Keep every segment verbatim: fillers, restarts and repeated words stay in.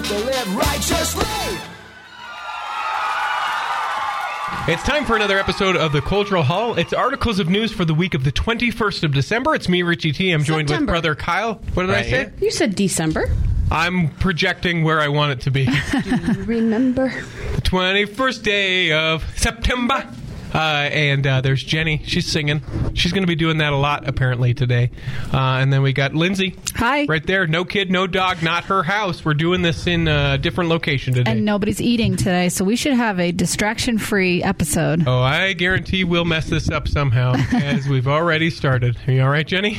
people live righteously. It's time for another episode of the Cultural Hall. It's articles of news for the week of the twenty-first of December. It's me, Richie T. I'm joined September. with brother Kyle. What did Right I say? here. You said December. I'm projecting where I want it to be. Remember? The twenty-first day of September. Uh, and uh, there's Jenny. She's singing. She's going to be doing that a lot, apparently, today. Uh, and then we got Lindsay. Hi. Right there. No kid, no dog, not her house. We're doing this in a different location today. And nobody's eating today, so we should have a distraction-free episode. Oh, I guarantee we'll mess this up somehow, as we've already started. Are you all right, Jenny?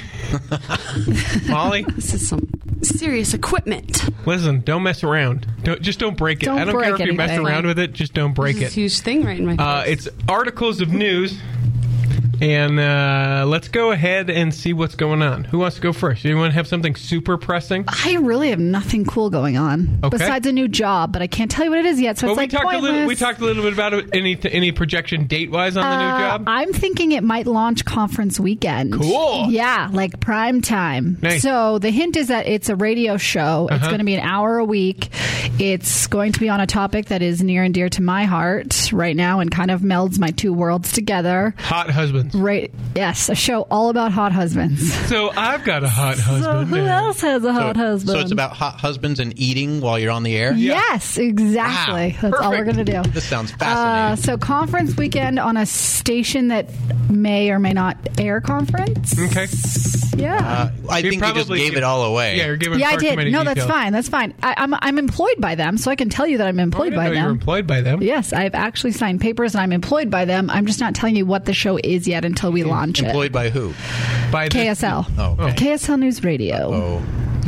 Molly? This is some serious equipment. Listen, don't mess around. Don't, just don't break it. Don't I don't care if break you mess anything. around with it. Just don't break This is it. a huge thing right in my face. Uh, it's articles of news. And uh, let's go ahead and see what's going on. Who wants to go first? You want to have something super pressing? I really have nothing cool going on Okay. besides a new job, but I can't tell you what it is yet, so Well, it's we like talked a little. We pointless. talked a little bit about it. Any any projection date wise on the new Uh, job? I'm thinking it might launch conference weekend. Cool. Yeah, like prime time. Nice. So the hint is that it's a radio show. It's Uh-huh. going to be an hour a week. It's going to be on a topic that is near and dear to my heart right now and kind of melds my two worlds together. Hot husbands. Right. Yes, a show all about hot husbands. So I've got a hot So husband. who now. else has a hot so, husband? so it's about hot husbands and eating while you're on the air? Yes, exactly. Wow. That's all we're Perfect. going to do. This sounds Uh, fascinating. so conference weekend on a station that may or may not air conference. Okay. Yeah. uh, I You think you just probably gave give- it all away. Yeah, you're giving yeah, I far too did. many No, that's details. fine. That's fine. I, I'm I'm employed by them, so I can tell you that I'm Oh, I employed didn't by know you were them. employed by them. Yes, I've actually signed papers and I'm employed by them. I'm just not telling you what the show is yet until we launch Employed by who? By it. this- K S L. Oh, okay. K S L News Radio. Oh.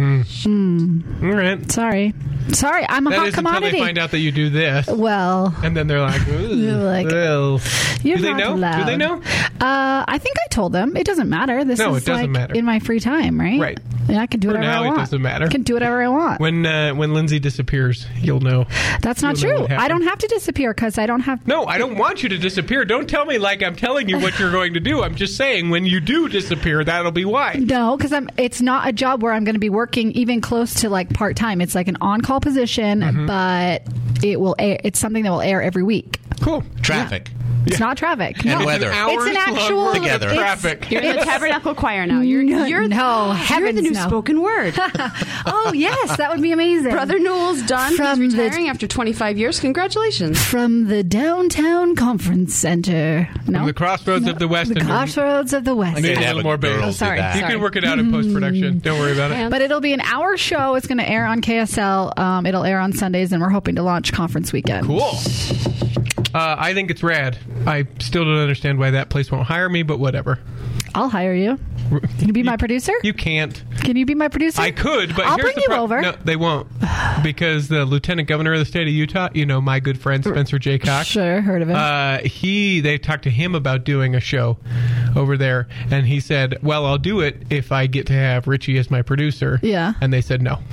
Mm. All right. Sorry. Sorry, I'm a That hot is until commodity. they find out that you do this, well, and then they're like, "Ooh, They're like, well." you're Do they not know? allowed. Do they know? Uh, I think I told them. It doesn't matter. This No, is it doesn't like matter. in my free time, right? Right. Yeah, I can do For whatever now, I it want. doesn't matter. I can do whatever I want. When uh, when Lindsay disappears, you'll know. That's not You'll know true. what I happened. don't have to disappear because I don't have. No, I don't want you to disappear. Don't tell me like I'm telling you what you're going to do. I'm just saying when you do disappear, that'll be why. No, because I'm. It's not a job where I'm going to be working even close to like part time. It's like an on call position, Mm-hmm. but it will. Air, it's something that will air every week. Cool. Traffic. It's not traffic. And no. weather. It's an actual Together. it's- Traffic. You're in the Tabernacle Choir now. You're No, you're no, you're heavens the new no. spoken word. Oh yes, that would be amazing. Brother Newell's done. From He's the- retiring after twenty-five years. Congratulations. From the downtown conference center. No, From the crossroads of the West. the and crossroads of the West. Maybe They a have little more bass. girls Oh, do sorry, that. You sorry. can work it out in post production. Don't worry about it. And- But it'll be an hour show. It's going to air on K S L. Um, it'll air on Sundays, and we're hoping to launch conference weekend. Cool. Uh, I think it's rad. I still don't understand why that place won't hire me, but whatever. I'll hire you. Can you be my producer? You can't. Can you be my producer? I could, but I'll here's bring the you pro- over. No, they won't, because the lieutenant governor of the state of Utah, you know, my good friend Spencer J. Cox. Sure, heard of it. Uh, he they talked to him about doing a show over there, and he said, "Well, I'll do it if I get to have Richie as my producer." Yeah. and they said no.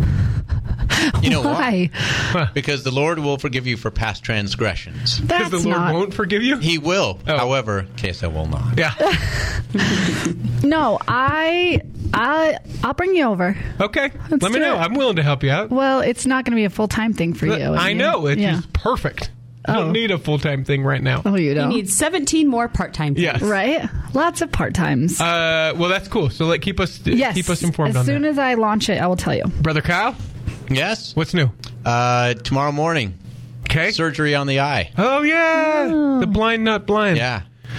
You know Why? why? Because the Lord will forgive you for past transgressions. Because That's the Lord not. won't forgive you. He will. Oh. However, K S L will not. Yeah. No, I, I, I'll bring you over. Okay. Let's Let me do know. it. I'm willing to help you out. Well, it's not going to be a full time thing for you. I You- know. It's yeah. just perfect. I Oh. don't need a full time thing right now. Oh, you You don't. need seventeen more part-time. Yes. Right? Lots of part times. Uh, well, that's cool. So let keep us yes. keep us informed as on soon that. as I launch it, I will tell you. Brother Kyle, Yes? what's new? Uh, tomorrow morning, Okay. surgery on the eye. Oh yeah, the blind not blind. Yeah.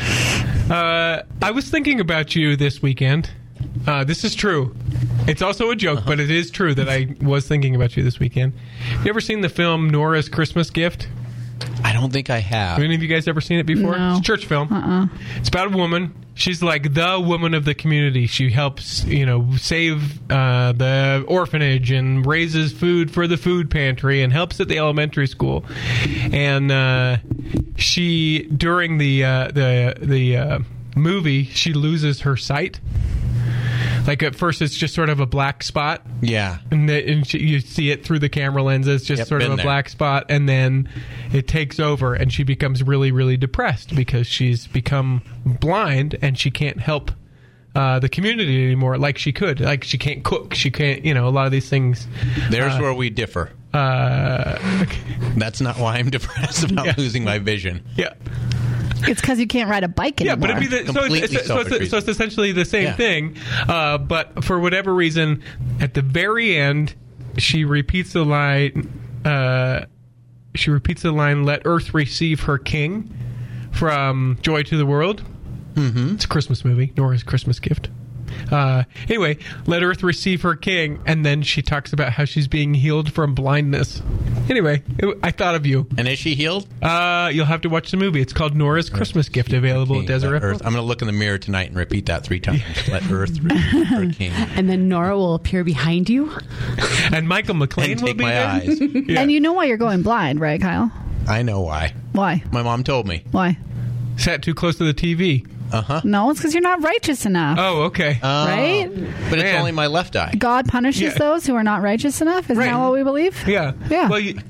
Uh, I was thinking about you this weekend. Uh, this is true. It's also a joke, but it is true that I was thinking about you this weekend. You ever seen the film Nora's Christmas Gift? I don't think I have. Have any of you guys ever seen it before? No. It's a church film. Uh-uh. It's about a woman. She's like the woman of the community. She helps, you know, save uh, the orphanage and raises food for the food pantry and helps at the elementary school. And uh, she, during the uh, the the uh, movie, she loses her sight. Like at first, it's just sort of a black spot. Yeah. And, the, and she, you see it through the camera lenses, just Yep, sort of been a there. black spot, and then it takes over, and she becomes really, really depressed because she's become blind and she can't help uh, the community anymore like she could. Like she can't cook. She can't, you know, a lot of these things. There's uh, where we differ. Uh, That's not why I'm depressed about Yeah. losing my vision. yeah. It's because you can't ride a bike Yeah, anymore. but it'd be the, so, Completely it's, so, it's, selfish so it's essentially the same Yeah. thing. Uh, but for whatever reason, at the very end, she repeats the line. Uh, she repeats the line, "Let Earth receive her king," from Joy to the World. Mm-hmm. It's a Christmas movie. Nora's Christmas gift. Uh, anyway, let Earth receive her king, and then she talks about how she's being healed from blindness. Anyway, it, I thought of you. And is she healed? Uh, you'll have to watch the movie. It's called Nora's Christmas Gift, available at Desert Let Ripple. Earth. I'm going to look in the mirror tonight and repeat that three times. Let Earth receive her king. And then Nora will appear behind you. And Michael McLean And will take be my there. eyes. Yeah. And you know why you're going blind, right, Kyle? I know why. Why? My mom told me. Why? Sat too close to the T V. No, it's because you're not righteous enough. Oh, okay. Right? But it's Man. only my left eye. God punishes Yeah. those who are not righteous enough? Isn't Right. that what we believe? yeah. Yeah. Well, you,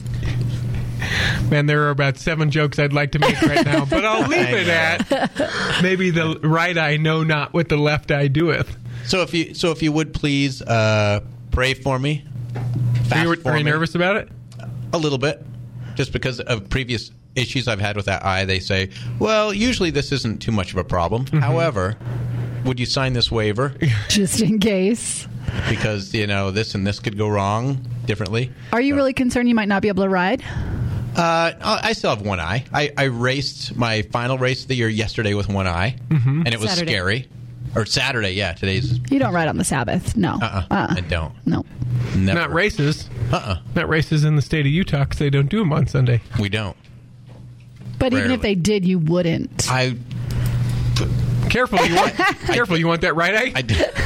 man, there are about seven jokes I'd like to make right now, but I'll leave it at maybe the right eye know not what the left eye doeth. So if you so if you would please uh, pray for me. Fast Are you, for are you me. nervous about it? A little bit. Just because of previous issues I've had with that eye, they say, well, usually this isn't too much of a problem. Mm-hmm. However, would you sign this waiver? Just in case. Because, you know, this and this could go wrong differently. Are you really concerned you might not be able to ride? Uh, I still have one eye. I, I raced my final race of the year yesterday with one eye, Mm-hmm. and it was Saturday. scary. Or Saturday, yeah. Today's... You don't ride on the Sabbath. No. Uh-uh. Uh-uh. I don't. No. Never. Not races. Uh-uh. Not races in the state of Utah because they don't do them on Sunday. We don't. But even Rarely. if they did, you wouldn't. I... Careful, you want careful. You want that right eye? I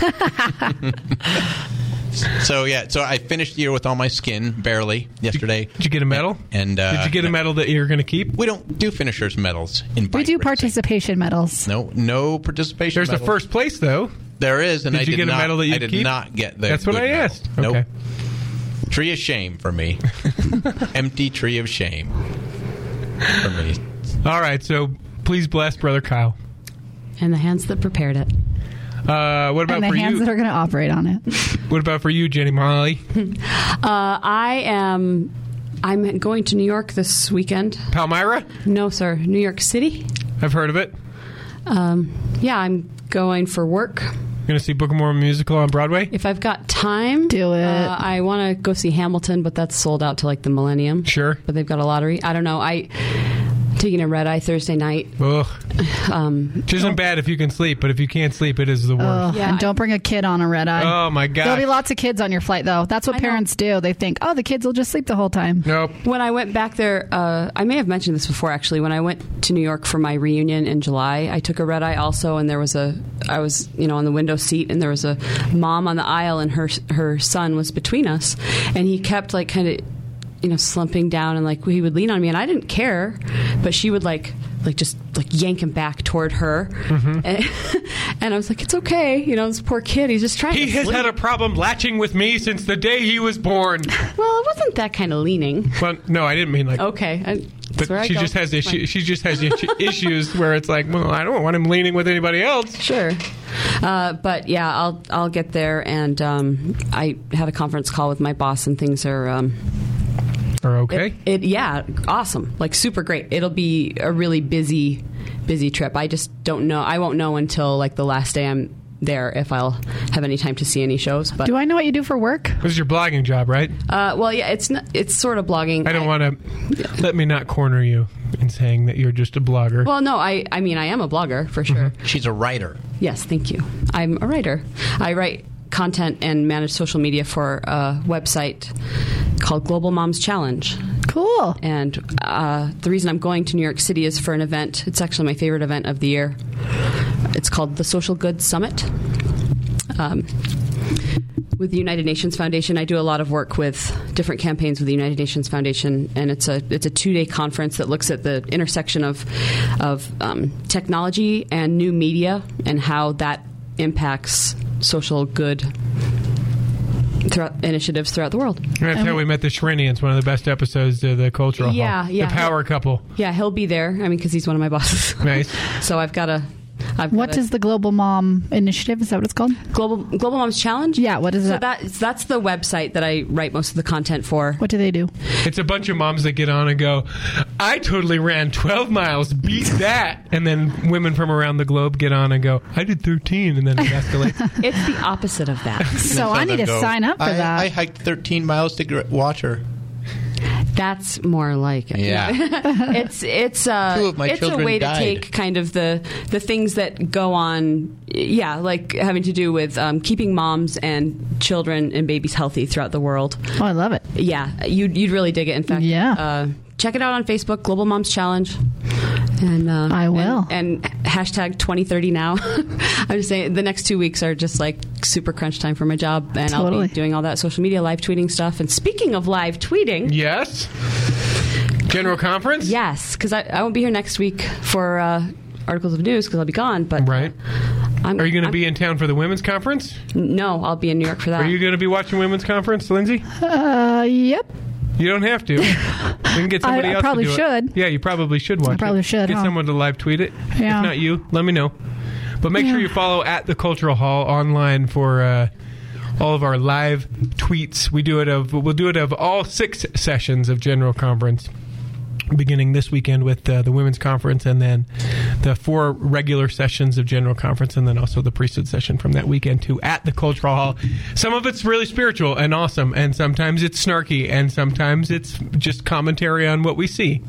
did. So yeah, so I finished the year with all my skin barely yesterday. Did you get a medal? And uh, did you get a medal that you're going to keep? We don't do finishers medals in we bike do racing. participation medals. No, no participation. There's a medals. first place though. There is, and Did I you did get a not, medal that you I did keep? not get the. That's what good I medal. asked. Nope. Okay. Tree of shame for me. Empty tree of shame for me. All right. So please bless Brother Kyle. And the hands that prepared it. Uh, what about And the for hands you? that are going to operate on it. What about for you, Jenny Molly? Uh, I am. I'm going to New York this weekend. Palmyra? No, sir. New York City. I've heard of it. Um, yeah, I'm going for work. Going to see Book of Mormon musical on Broadway? If I've got time, Do it. Uh, I want to go see Hamilton, but that's sold out to like the Millennium. Sure. But they've got a lottery. I don't know. I taking a red eye Thursday night. Ugh. Um, Which isn't bad if you can sleep, but if you can't sleep, it is the Oh, worst. Yeah, and don't bring a kid on a red eye. Oh, my God. There'll be lots of kids on your flight, though. That's what I know. parents do. They think, oh, the kids will just sleep the whole time. Nope. when I went back there, uh, I may have mentioned this before. Actually, when I went to New York for my reunion in July, I took a red eye also, and there was a. I was, you know, on the window seat, and there was a mom on the aisle, and her her son was between us, and he kept like kind of, you know, slumping down, and like he would lean on me, and I didn't care, but she would like like just like yank him back toward her, Mm-hmm. and, and I was like, it's okay, you know, this poor kid, he's just trying. He to has sleep. had a problem latching with me since the day he was born. Well, it wasn't that kind of leaning. Well, no, I didn't mean like. Okay, I, that's where But I she go. just has It's fine. issues. She just has issu- issues where it's like, well, I don't want him leaning with anybody else. Sure, uh, but yeah, I'll I'll get there, and um, I had a conference call with my boss, and things are um, Or okay. It, it yeah, awesome, like super great. It'll be a really busy, busy trip. I just don't know. I won't know until like the last day I'm there if I'll have any time to see any shows. But Do I know what you do for work? This is your blogging job, right? uh, well, yeah, it's not, it's sort of blogging. I don't want to. Let me not corner you in saying that you're just a blogger. Well, no, I I mean I am a blogger for sure. She's a writer. Yes, thank you. I'm a writer. I write content and manage social media for a website called Global Moms Challenge. Cool. And uh, the reason I'm going to New York City is for an event. It's actually my favorite event of the year. It's called the Social Good Summit. Um, with the United Nations Foundation, I do a lot of work with different campaigns with the United Nations Foundation, and it's a it's a two day conference that looks at the intersection of of um, technology and new media and how that impacts social good throughout initiatives throughout the world. And that's how we met the Shrinians, one of the best episodes of the Cultural Yeah, Hall. yeah. The power couple. Yeah, he'll be there. I mean, because he's one of my bosses. Nice. So I've got to I've What got a is the Global Mom Initiative? Is that what it's called? Global Global Moms Challenge? Yeah, what is so that? that? That's the website that I write most of the content for. What do they do? It's a bunch of moms that get on and go, I totally ran twelve miles, beat that. And then women from around the globe get on and go, I did thirteen, and then it escalates. It's the opposite of that. So I need to Go, sign up for I, that. I hiked thirteen miles to gr- water. That's more like it. Yeah. it's it's uh, Two of my it's a children way died. to take kind of the the things that go on, yeah, like having to do with um, keeping moms and children and babies healthy throughout the world. oh, I love it. Yeah, you'd you'd really dig it. In fact, Yeah. uh, check it out on Facebook, Global Moms Challenge. And uh, I will. And, and hashtag twenty thirty now. I'm just saying the next two weeks are just like super crunch time for my job, and I'll Totally. be doing all that social media, live tweeting stuff. And speaking of live tweeting, Yes? General conference? yes, because I, I won't be here next week for uh, articles of news because I'll be gone. But Right. I'm, Are you going to I'm- be in town for the women's conference? No, I'll be in New York for that. Are you going to be watching women's conference, Lindsay? Uh, yep. You don't have to. You can get somebody I else probably to do should. it. Yeah, you probably should watch it. probably should, Get huh? someone to live tweet it. Yeah. If not you, let me know. But make sure Yeah. you follow at the Cultural Hall online for uh, all of our live tweets. We do it of we'll do it of all six sessions of General Conference, beginning this weekend with uh, the Women's Conference, and then the four regular sessions of General Conference, and then also the priesthood session from that weekend too at the Cultural Hall. Some of it's really spiritual and awesome, and sometimes it's snarky, and sometimes it's just commentary on what we see,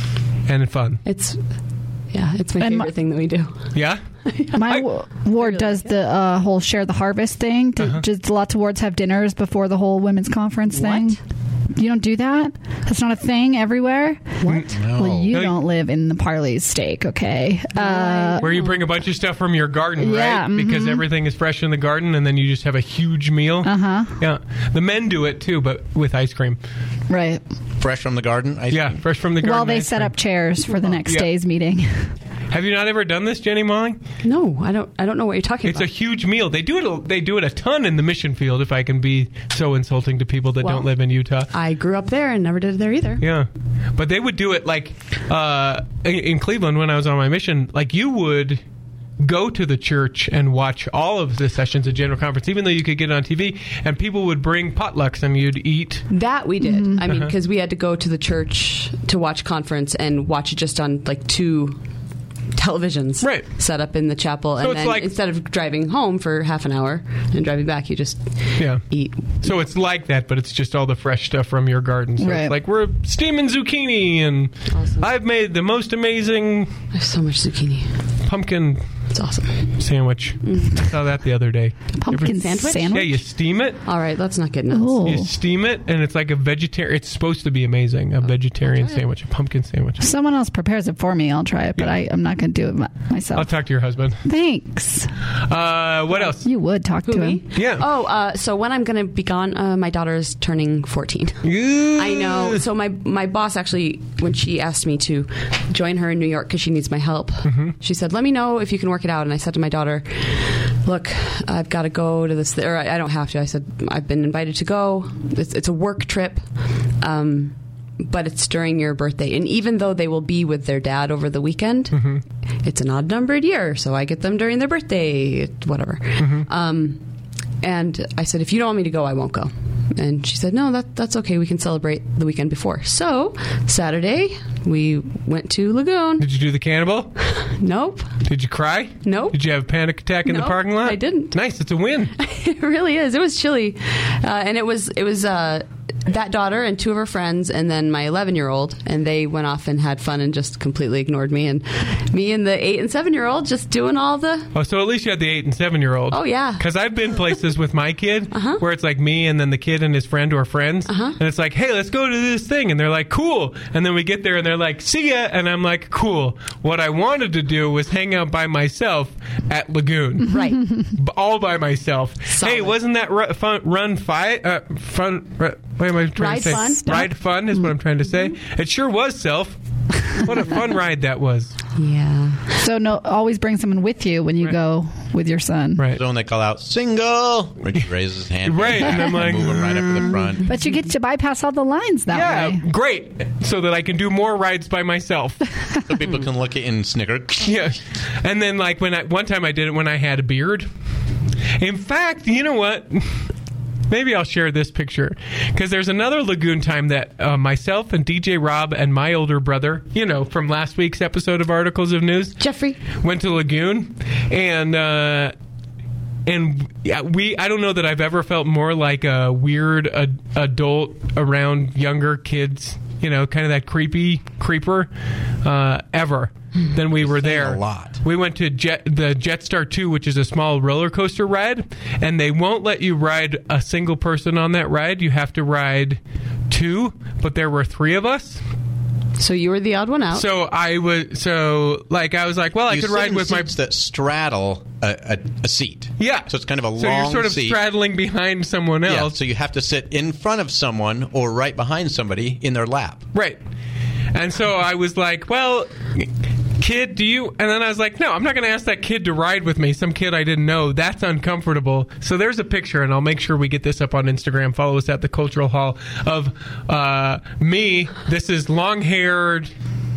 and fun. It's yeah, it's my And favorite my- thing that we do. Yeah? My I- w- ward does the uh, whole share the harvest thing. Do, Uh-huh. Does lots of wards have dinners before the whole women's conference thing? What? You don't do that? That's not a thing everywhere? What? No. Well, you No, you- don't live in the Parley's steak, okay? Uh, Where you bring a bunch of stuff from your garden, Yeah, right? Because mhm. everything is fresh in the garden, and then you just have a huge meal. uh-huh. Yeah. The men do it too, but with ice cream. Right. Fresh from the garden. I Yeah, fresh from the garden. While they ice set cream. up chairs for the next Yeah. day's meeting. Have you not ever done this, Jenny Molly? No, I don't. I don't know what you're talking It's a about. huge meal. They do it. A, they do it a ton in the mission field. If I can be so insulting to people that Well, don't live in Utah. I grew up there and never did it there either. Yeah, but they would do it like uh, in, in Cleveland when I was on my mission. Like you would go to the church and watch all of the sessions of General Conference, even though you could get it on T V, and people would bring potlucks and you'd eat. That we did. I mean, Uh-huh. because we had to go to the church to watch conference and watch it just on like two televisions Right. set up in the chapel. So and it's then like- instead of driving home for half an hour and driving back, you just Yeah. eat. So it's like that, but it's just all the fresh stuff from your garden. So Right. it's like we're steaming zucchini, and Awesome. I've made the most amazing I have so much zucchini. pumpkin It's awesome. sandwich. I saw that the other day. Pumpkin Ever- sandwich? sandwich? Yeah, you steam it. All right, let's not get nuts. Ooh. You steam it, and it's like a vegetarian. It's supposed to be amazing. A vegetarian sandwich, a pumpkin sandwich. If someone else prepares it for me, I'll try it, but I, I'm not going to do it my- myself. I'll talk to your husband. Thanks. Uh, what else? You would talk Who, to me? him. Yeah. Oh, uh, so when I'm going to be gone, uh, my daughter's turning fourteen. I know. So my my boss actually, when she asked me to join her in New York because she needs my help, she said, "Let me know if you can work it out." And I said to my daughter, "Look, I've got to go to this. Or I don't have to." I said, "I've been invited to go. It's, it's a work trip." Um, but it's during your birthday. And even though they will be with their dad over the weekend, Mm-hmm. it's an odd numbered year. So I get them during their birthday, whatever. Mm-hmm. Um, and I said, if you don't want me to go, I won't go. And she said, no, that, that's okay. We can celebrate the weekend before. So Saturday, we went to Lagoon. Did you do the cannibal? Nope. Did you cry? Nope. Did you have a panic attack in the Nope, parking lot? I didn't. Nice. It's a win. It really is. It was chilly. Uh, and it was, it was, uh, that daughter and two of her friends, and then my eleven year old, and they went off and had fun and just completely ignored me. And me and the eight and seven year old just doing all the. Oh, so at least you had the eight and seven year old. Oh, yeah. Because I've been places with my kid Uh-huh. where it's like me and then the kid and his friend who are friends, Uh-huh. and it's like, hey, let's go to this thing, and they're like, cool, and then we get there and they're like, see ya, and I'm like, cool. What I wanted to do was hang out by myself at Lagoon. Right. B- all by myself. Solid. Hey, wasn't that ru- fun? Run fi- uh, fun? Ru- what am I trying Ride to say? fun? Ride fun is what I'm trying to say. It sure was, self. What a fun ride that was. Yeah. So no, always bring someone with you when you Right. go with your son. Right. So when they call out single, Richie raises his hand. Right, and I'm like, move him right up to the front. But you get to bypass all the lines that Yeah, way. great. So that I can do more rides by myself. So people can look at it and snicker. Yeah. And then, like, when I, one time I did it when I had a beard. In fact, you know what? Maybe I'll share this picture. Because there's another Lagoon time that uh, myself and D J Rob and my older brother, you know, from last week's episode of Articles of News, Jeffrey. went to Lagoon. And, uh, and yeah, we, I don't know that I've ever felt more like a weird ad- adult around younger kids, you know, kind of that creepy creeper, uh, ever. Than we were saying there. a lot. We went to Jet, the Jetstar two, which is a small roller coaster ride, and they won't let you ride a single person on that ride. You have to ride two, but there were three of us. So you were the odd one out. So I was, so like I was like, well, I You could sit ride in with my. seats that straddle a, a, a seat. Yeah. So it's kind of a So long you're sort of seat. straddling behind someone Yeah, else. so you have to sit in front of someone or right behind somebody in their lap. Right. And so I was like, well, kid, do you... And then I was like, no, I'm not going to ask that kid to ride with me. Some kid I didn't know. That's uncomfortable. So there's a picture, and I'll make sure we get this up on Instagram. Follow us at the Cultural Hall of uh, me. This is long-haired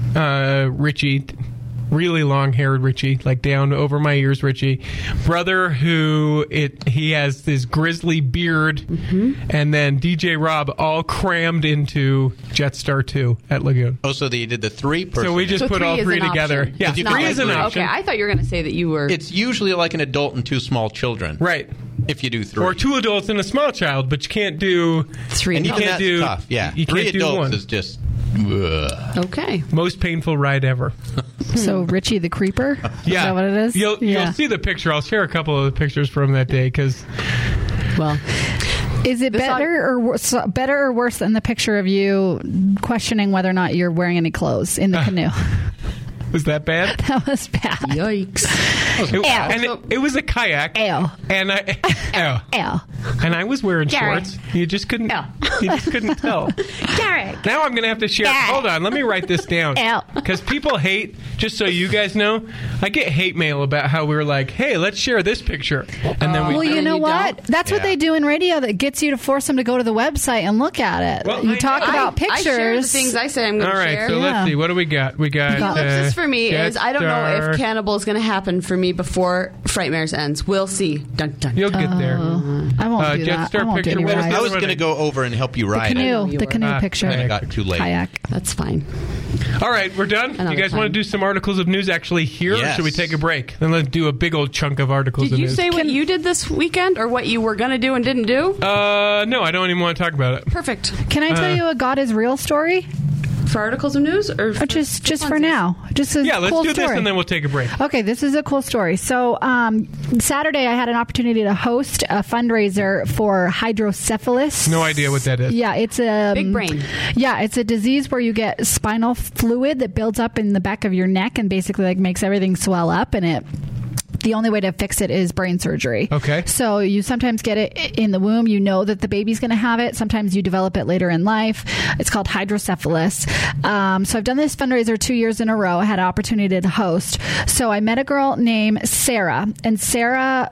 uh, Richie... really long-haired Richie, like down over my ears Richie. Brother who it he has this grizzly beard, Mm-hmm. and then D J Rob all crammed into Jetstar two at Lagoon. Oh, so they did the three person. So we just So put three all is three an together. option. Yeah, If you three can is an like three. option. Okay, I thought you were going to say that you were... It's usually like an adult and two small children. Right. If you do three. Or two adults and a small child, but you can't do three. And you even can't that's do tough. Yeah. you three can't do adults one. is just... ugh. Okay. Most painful ride ever. So Richie the Creeper? Yeah. Is that what it is? You'll, yeah. you'll see the picture. I'll share a couple of the pictures from that day because Well, Is it This better or worse, better or worse than the picture of you questioning whether or not you're wearing any clothes in the canoe? was that bad? That was bad. yikes. It, Ew. and it, it was a kayak. Ew. And I, ew. Ew. And I was wearing Gary. shorts. You just couldn't. Ew. You just couldn't tell. Derek. Now I'm gonna have to share. Gary. Hold on, let me write this down. Ew. Because people hate. Just so you guys know, I get hate mail about how we were like, "Hey, let's share this picture," and then we. Well, you And know you what? don't? That's what Yeah. they do in radio that gets you to force them to go to the website and look at it. Well, you I- talk I- about I pictures. share the things I say I'm going All to right, share. so Yeah. let's see. What do we got? We got. got- uh, Ellipsis for me is I don't know Jetstar. if Cannibal is going to happen for me before Frightmares ends. We'll see. Dun, dun. You'll get there. I won't Uh, do that. Jetstar I won't do picture any was- rides. I was Right. going to go over and help you ride it. Canoe, you the were. canoe Ah, picture. And it got too late. Kayak. That's fine. All right, we're done. Another you guys want time. to do some articles of news actually here, or Yes. should we take a break? Then let's do a big old chunk of articles Did of you news. say what you did this weekend or what you were going to do and didn't do? Uh, no, I don't even want to talk about it. Perfect. Can I tell Uh, you a God is real story? For articles of news or, Or for just just for funsies? now? Just a Yeah, let's cool do story. this and then we'll take a break. Okay, this is a cool story. So, um, Saturday I had an opportunity to host a fundraiser for hydrocephalus. No idea what that is. Yeah, it's a Big brain. Yeah, it's a disease where you get spinal fluid that builds up in the back of your neck and basically like makes everything swell up, and it. The only way to fix it is brain surgery. Okay. So you sometimes get it in the womb. You know that the baby's going to have it. Sometimes you develop it later in life. It's called hydrocephalus. Um, so I've done this fundraiser two years in a row. I had an opportunity to host. So I met a girl named Sarah, and Sarah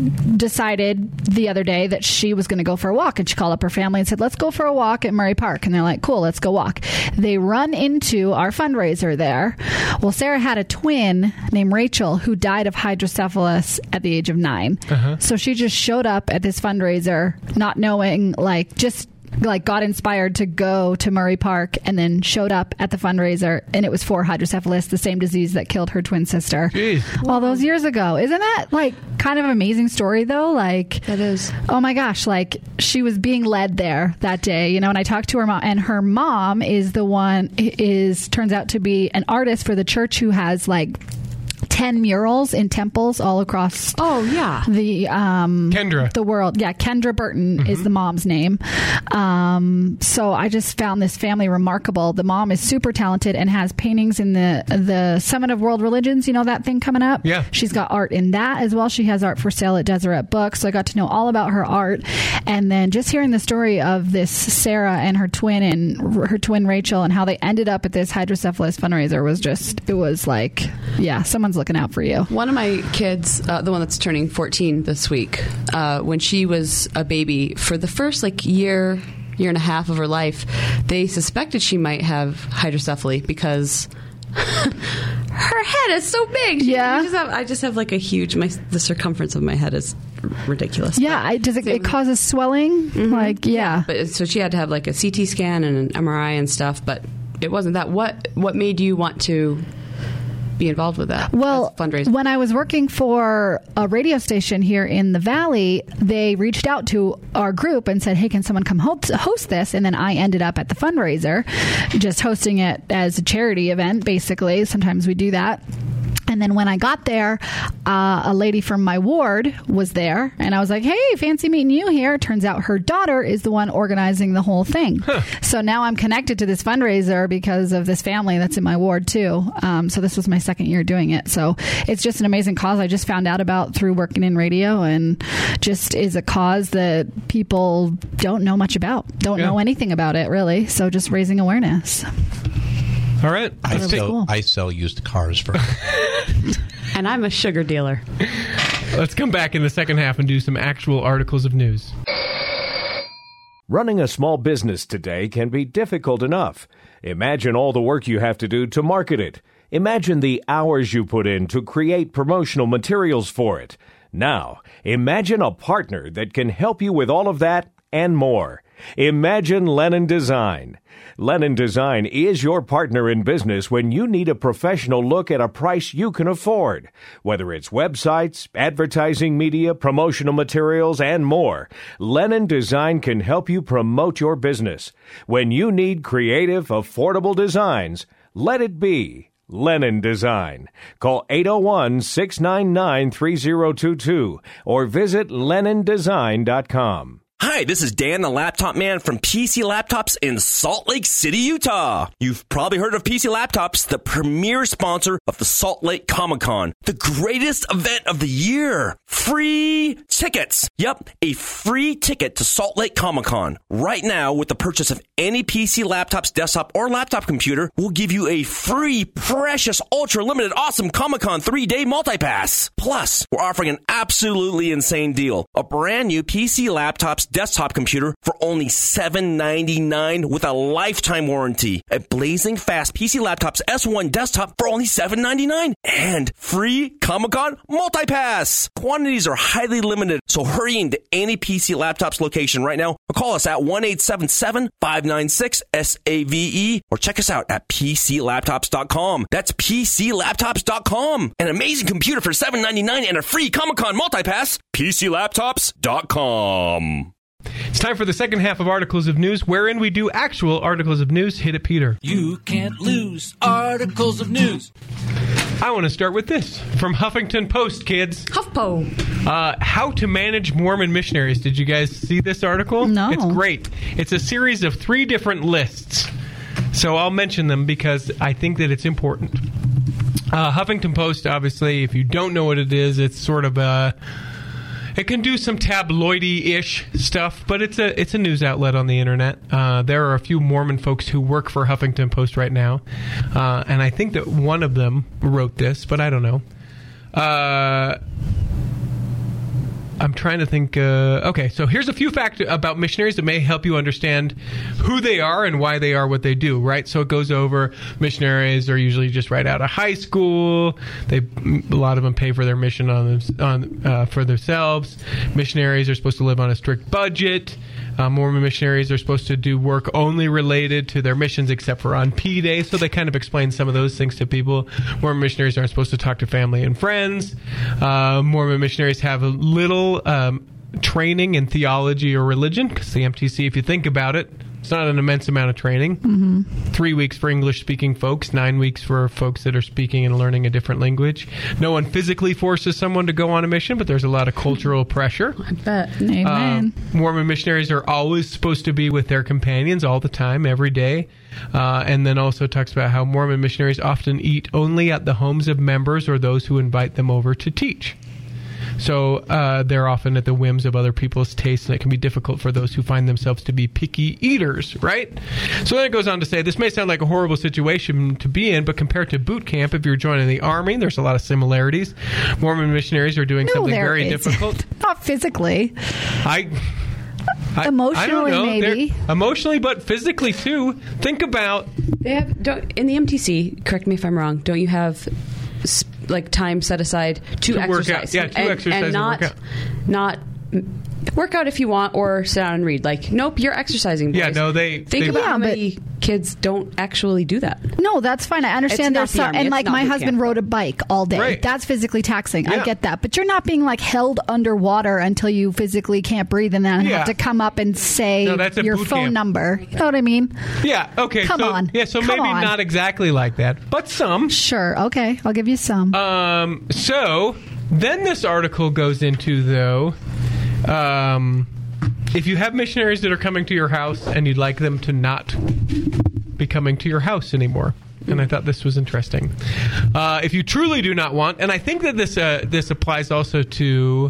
decided the other day that she was going to go for a walk, and she called up her family and said, let's go for a walk at Murray Park. And they're like, cool, let's go walk. They run into our fundraiser there. Well, Sarah had a twin named Rachel who died of hydrocephalus at the age of nine. Uh-huh. So she just showed up at this fundraiser not knowing, like, just like got inspired to go to Murray Park and then showed up at the fundraiser, and it was for hydrocephalus, the same disease that killed her twin sister Jeez. all those years ago. Isn't that like kind of an amazing story though? Like That is. oh my gosh, like she was being led there that day, you know, and I talked to her mom, and her mom is the one is turns out to be an artist for the church who has like ten murals in temples all across Oh, yeah. the um, Kendra. the world. Yeah, Kendra Burton Mm-hmm. is the mom's name. Um, so I just found this family remarkable. The mom is super talented and has paintings in the the Summit of World Religions. You know that thing coming up? Yeah. She's got art in that as well. She has art for sale at Deseret Books. So I got to know all about her art. And then just hearing the story of this Sarah and her twin and r- her twin Rachel and how they ended up at this hydrocephalus fundraiser was just, it was like, yeah, someone's looking out for you. One of my kids, uh, the one that's turning fourteen this week, uh, when she was a baby, for the first like year, year and a half of her life, they suspected she might have hydrocephaly because her head is so big. She- Yeah. I just have, I just have like a huge, my, the circumference of my head is r- ridiculous. Yeah, I, does it, it causes swelling? Like, yeah. But so she had to have like a C T scan and an M R I and stuff, but it wasn't that. What what made you want to be involved with that? Well, as a fundraiser? when I was working for a radio station here in the Valley, they reached out to our group and said, hey, can someone come host, host this? And then I ended up at the fundraiser, just hosting it as a charity event, basically. Sometimes we do that. And then when I got there, uh, a lady from my ward was there. And I was like, hey, fancy meeting you here. Turns out her daughter is the one organizing the whole thing. Huh. So now I'm connected to this fundraiser because of this family that's in my ward, too. Um, so this was my second year doing it. So it's just an amazing cause I just found out about through working in radio, and just is a cause that people don't know much about, don't Yeah. know anything about it, really. So just raising awareness. All right. I That'd be sell, cool. I sell used cars for And I'm a sugar dealer. Let's come back in the second half and do some actual articles of news. Running a small business today can be difficult enough. Imagine all the work you have to do to market it. Imagine the hours you put in to create promotional materials for it. Now, imagine a partner that can help you with all of that and more. Imagine Lennon Design. Lennon Design is your partner in business when you need a professional look at a price you can afford. Whether it's websites, advertising media, promotional materials, and more, Lennon Design can help you promote your business. When you need creative, affordable designs, let it be Lennon Design. Call eight oh one, six nine nine, three oh two two or visit lennon design dot com. Hi, this is Dan, the Laptop Man from P C Laptops in Salt Lake City, Utah. You've probably heard of P C Laptops, the premier sponsor of the Salt Lake Comic-Con, the greatest event of the year. Free tickets. Yep, a free ticket to Salt Lake Comic-Con. Right now, with the purchase of any P C Laptops, desktop, or laptop computer, we'll give you a free, precious, ultra-limited, awesome Comic-Con three-day multi-pass. Plus, we're offering an absolutely insane deal. A brand new P C Laptops desktop computer for only seven ninety-nine with a lifetime warranty. A blazing fast P C Laptops S one desktop for only seven ninety-nine. And free Comic-Con multi-pass. Quantities are highly limited, so hurry into any P C Laptops location right now or call us at one eight seven seven, five nine six, S A V E or check us out at P C laptops dot com. That's P C laptops dot com. An amazing computer for seven ninety-nine and a free Comic-Con multi-pass. P C laptops dot com. It's time for the second half of Articles of News, wherein we do actual articles of news. Hit it, Peter. You can't lose articles of news. I want to start with this from Huffington Post, kids. HuffPo. Uh, how to manage Mormon missionaries. Did you guys see this article? No. It's great. It's a series of three different lists. So I'll mention them because I think that it's important. Uh, Huffington Post, obviously, if you don't know what it is, it's sort of a... It can do some tabloidy-ish stuff, but it's a it's a news outlet on the internet. Uh, there are a few Mormon folks who work for Huffington Post right now, uh, and I think that one of them wrote this, but I don't know. Uh, I'm trying to think. Uh, okay, so here's a few facts about missionaries that may help you understand who they are and why they are what they do, right? So it goes over missionaries are usually just right out of high school. They a lot of them pay for their mission on, on uh, for themselves. Missionaries are supposed to live on a strict budget. Uh, Mormon missionaries are supposed to do work only related to their missions except for on P Day, so they kind of explain some of those things to people. Mormon missionaries aren't supposed to talk to family and friends. Uh, Mormon missionaries have a little um, training in theology or religion, because the M T C, if you think about it, It's not an immense amount of training. Mm-hmm. Three weeks for English-speaking folks, nine weeks for folks that are speaking and learning a different language. No one physically forces someone to go on a mission, but there's a lot of cultural pressure. I bet. Amen. Uh, Mormon missionaries are always supposed to be with their companions all the time, every day. Uh, and then also talks about how Mormon missionaries often eat only at the homes of members or those who invite them over to teach. So uh, they're often at the whims of other people's tastes, and it can be difficult for those who find themselves to be picky eaters, right? So then it goes on to say, this may sound like a horrible situation to be in, but compared to boot camp, if you're joining the Army, there's a lot of similarities. Mormon missionaries are doing No, something there very is. difficult. Not physically. I... I, Emotionally, I don't know. maybe. They're- Emotionally, but physically, too. Think about... They have don't, in the M T C. Correct me if I'm wrong. Don't you have s- like time set aside to, To work exercise? out. Yeah, to and, exercise and and not work out. not m- work out if you want or sit down and read. Like, nope, you're exercising. Boys. Yeah, no, they- think they- about Yeah, how but- many kids don't actually do that. No, that's fine. I understand It's there's not the some, Army. and It's like not my boot husband camp. rode a bike all day. Right. That's physically taxing. Yeah. I get that, but you're not being like held underwater until you physically can't breathe, and then Yeah. have to come up and say No, that's a your boot phone camp. number. You know what I mean? Yeah, okay. Come so, on. Yeah, so Come maybe on. not exactly like that, but some. Sure. Okay, I'll give you some. Um, so then this article goes into, though, um, if you have missionaries that are coming to your house and you'd like them to not be coming to your house anymore. And I thought this was interesting. Uh, if you truly do not want, and I think that this uh, this applies also to,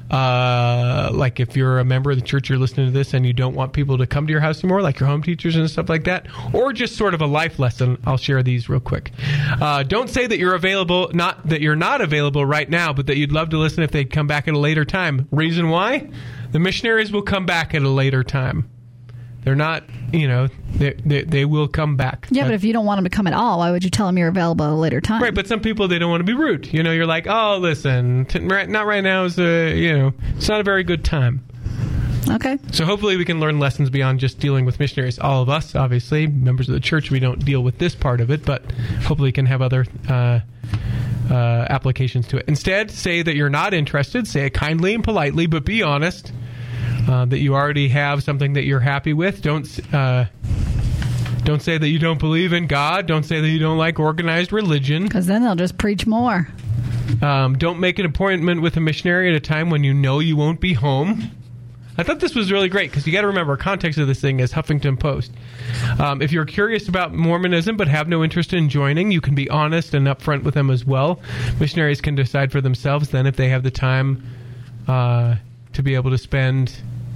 uh, like if you're a member of the church, you're listening to this and you don't want people to come to your house anymore, like your home teachers and stuff like that, or just sort of a life lesson. I'll share these real quick. Uh, don't say that you're available, not that you're not available right now, but that you'd love to listen if they'd come back at a later time. Reason why? The missionaries will come back at a later time. They're not, you know, they they, they will come back. yeah, but if you don't want them to come at all, why would you tell them you're available at a later time? Right, but some people, they don't want to be rude. You know, you're like, oh, listen, t- right, not right now is a, you know, it's not a very good time. Okay. So hopefully we can learn lessons beyond just dealing with missionaries. All of us, obviously, members of the church, we don't deal with this part of it, but hopefully we can have other uh, uh, applications to it. Instead, say that you're not interested. Say it kindly and politely, but be honest. Uh, that you already have something that you're happy with. Don't uh, don't say that you don't believe in God. Don't say that you don't like organized religion. Because then they'll just preach more. Um, don't make an appointment with a missionary at a time when you know you won't be home. I thought this was really great because you got to remember, context of this thing is Huffington Post. Um, if you're curious about Mormonism but have no interest in joining, you can be honest and upfront with them as well. Missionaries can decide for themselves then if they have the time uh, to be able to spend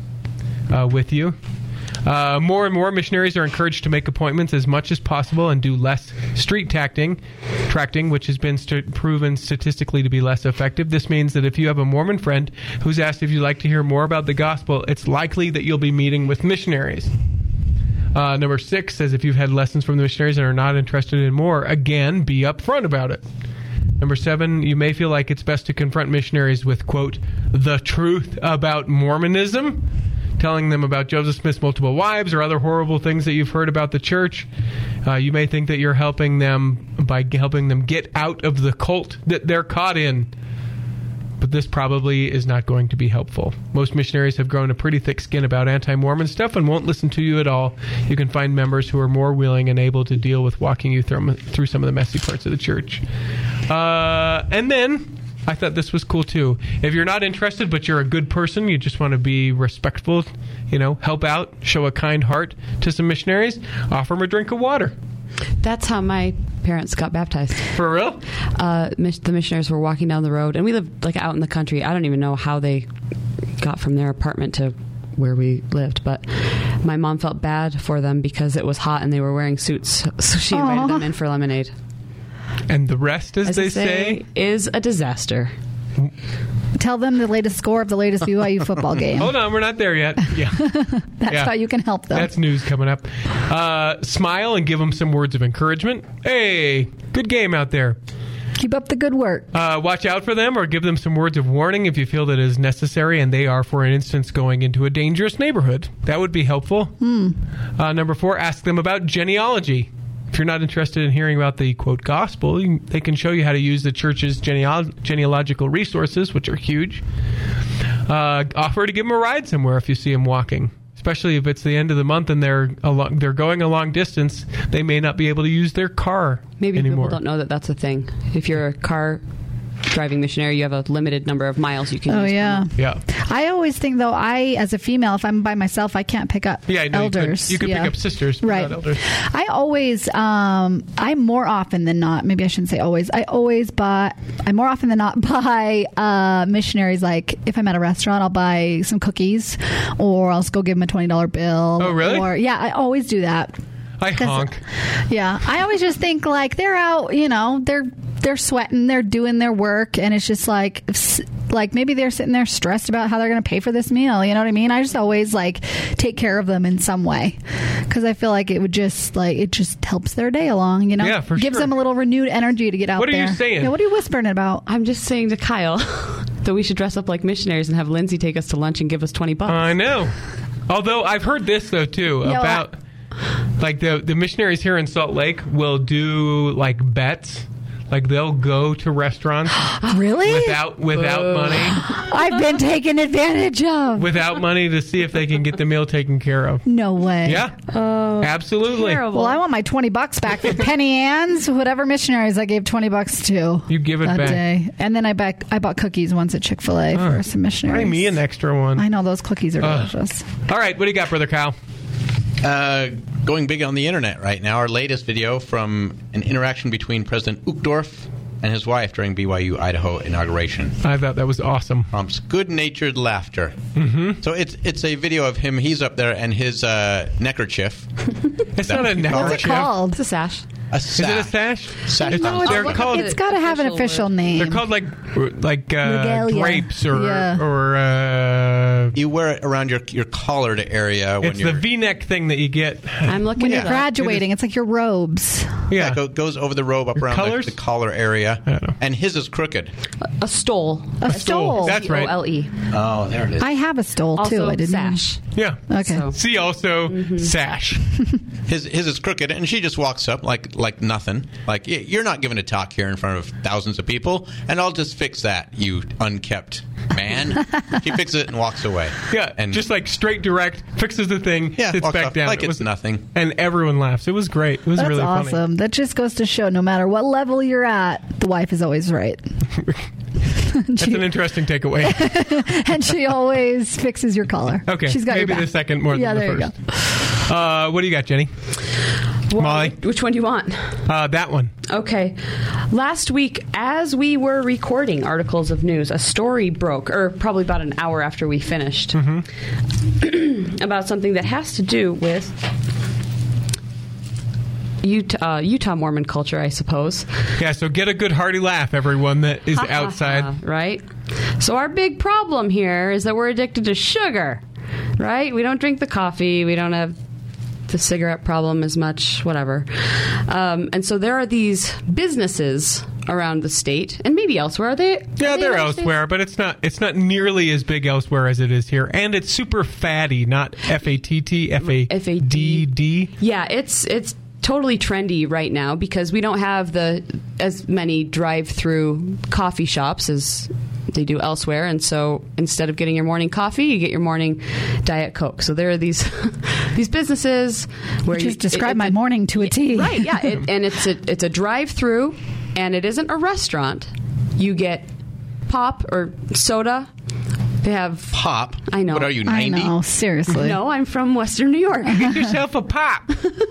uh, with you. Uh, more and more missionaries are encouraged to make appointments as much as possible and do less street tacting, tracting, which has been st- proven statistically to be less effective. This means that if you have a Mormon friend who's asked if you'd like to hear more about the gospel, it's likely that you'll be meeting with missionaries. Uh, number six says if you've had lessons from the missionaries and are not interested in more, again, be upfront about it. Number seven, you may feel like it's best to confront missionaries with, quote, the truth about Mormonism, telling them about Joseph Smith's multiple wives or other horrible things that you've heard about the church. Uh, you may think that you're helping them by helping them get out of the cult that they're caught in. But this probably is not going to be helpful. Most missionaries have grown a pretty thick skin about anti-Mormon stuff and won't listen to you at all. You can find members who are more willing and able to deal with walking you through, through some of the messy parts of the church. Uh, and then I thought this was cool too. If you're not interested, but you're a good person, you just want to be respectful, you know, help out, show a kind heart to some missionaries, offer them a drink of water. That's how my parents got baptized. For real? Uh, mis- the missionaries were walking down the road, and we lived like out in the country. I don't even know how they got from their apartment to where we lived, but my mom felt bad for them because it was hot and they were wearing suits, so she invited Aww. them in for lemonade. And the rest, as, As they say, say, is a disaster. Tell them the latest score of the latest B Y U football game. hold on, we're not there yet. Yeah. That's yeah. how you can help them. That's news coming up. Uh, smile and give them some words of encouragement. Hey, good game out there. Keep up the good work. Uh, watch out for them or give them some words of warning if you feel that it is necessary and they are, for an instance, going into a dangerous neighborhood. That would be helpful. Hmm. Uh, number four, ask them about genealogy. If you're not interested in hearing about the, quote, gospel, you, they can show you how to use the church's geneal- genealogical resources, which are huge. Uh, offer to give them a ride somewhere if you see them walking, especially if it's the end of the month and they're a lo- they're going a long distance, they may not be able to use their car Maybe anymore. people don't know that that's a thing. If you're a car driving missionary, you have a limited number of miles you can Oh use. yeah. Yeah. I always think though, I as a female, if I'm by myself, I can't pick up Yeah, no, elders. You could, you could Yeah. pick up sisters, but Right. not elders. I always, um, I more often than not, maybe I shouldn't say always, I always buy, I more often than not buy uh, missionaries. Like if I'm at a restaurant, I'll buy some cookies or I'll just go give them a twenty dollar bill. Oh, really? Or, yeah, I always do that. I honk. Yeah, I always just think like they're out, you know, they're they're sweating, they're doing their work, and it's just like like maybe they're sitting there stressed about how they're going to pay for this meal. You know what I mean? I just always like take care of them in some way because I feel like it would just like it just helps their day along. You know, Yeah, for gives sure. them a little renewed energy to get out What are there. you saying? Yeah, what are you whispering about? I'm just saying to Kyle that we should dress up like missionaries and have Lindsay take us to lunch and give us twenty bucks. I know. Although I've heard this though too Yeah, about like the the missionaries here in Salt Lake will do like bets. Like they'll go to restaurants Really? without without money, I've been taken advantage of. without money to see if they can get the meal taken care of. No way. Yeah, absolutely. Terrible. Well, I want my twenty bucks back from Penny Ann's, whatever missionaries I gave twenty bucks to. You give it that back. day. And then I back, I bought cookies once at Chick-fil-A for some missionaries. Buy me an extra one. I know those cookies are Ugh. delicious. All right, what do you got, Brother Kyle? Uh, going big on the internet right now. Our latest video from an interaction between President Uchtdorf and his wife during B Y U Idaho inauguration I thought that was awesome. prompts good-natured laughter. Mm-hmm. So it's it's a video of him. He's up there and his uh, neckerchief. It's not a What's it neckerchief. called? It's a sash. A Is it a sash? Sash It's- sounds they're like it. called It's got to have an official word. name. they're called like like uh, Regalia. drapes or Yeah. or uh, You wear it around your your collared area when it's you're. the V-neck thing that you get. I'm looking when it you're up. graduating, it's like your robes. Yeah, yeah, go, goes over the robe up Your around colors? the, the collar area, I don't know. and his is crooked. A stole. A stole. That's right. O L E. Oh, there it is. I have a stole Also, too. I didn't. sash. yeah. Okay. So- See also sash. His his is crooked, and she just walks up like like nothing. Like, "Yeah, you're not giving a talk here in front of thousands of people, and I'll just fix that, you unkept man." She fixes it and walks away. Yeah, and just like straight direct, fixes the thing, Yeah, sits walks back off down. like It it's was nothing. And everyone laughs. It was great. It was That's really awesome. funny. That just goes to show no matter what level you're at, the wife is always right. That's an interesting takeaway. And she always fixes your collar. Okay, She's got maybe your the back. second more yeah, than the there first. you go. Uh, what do you got, Jenny? Well, Molly? Which one do you want? Uh, that one. Okay. Last week, as we were recording articles of news, a story broke, or probably about an hour after we finished, about something that has to do with Utah, uh, Utah Mormon culture, I suppose. Yeah, so get a good hearty laugh, everyone that is outside. Right? So our big problem here is that we're addicted to sugar, right? We don't drink the coffee. We don't have the cigarette problem as much, whatever. Um, and so there are these businesses around the state, and maybe elsewhere. Are they? Yeah, are they they're in other elsewhere, states? but it's not it's not nearly as big elsewhere as it is here. And it's super fatty, not F A T T, F A D D. Yeah, it's it's totally trendy right now because we don't have the as many drive-through coffee shops as they do elsewhere, and so instead of getting your morning coffee, you get your morning Diet Coke. So there are these these businesses where Just you describe it- my it- morning to a T. Right? Yeah, it, and it's a it's a drive-through, and it isn't a restaurant. You get pop or soda. They have Pop. I know. What are you, I ninety? know, seriously. No, I'm from Western New York. Get yourself a pop.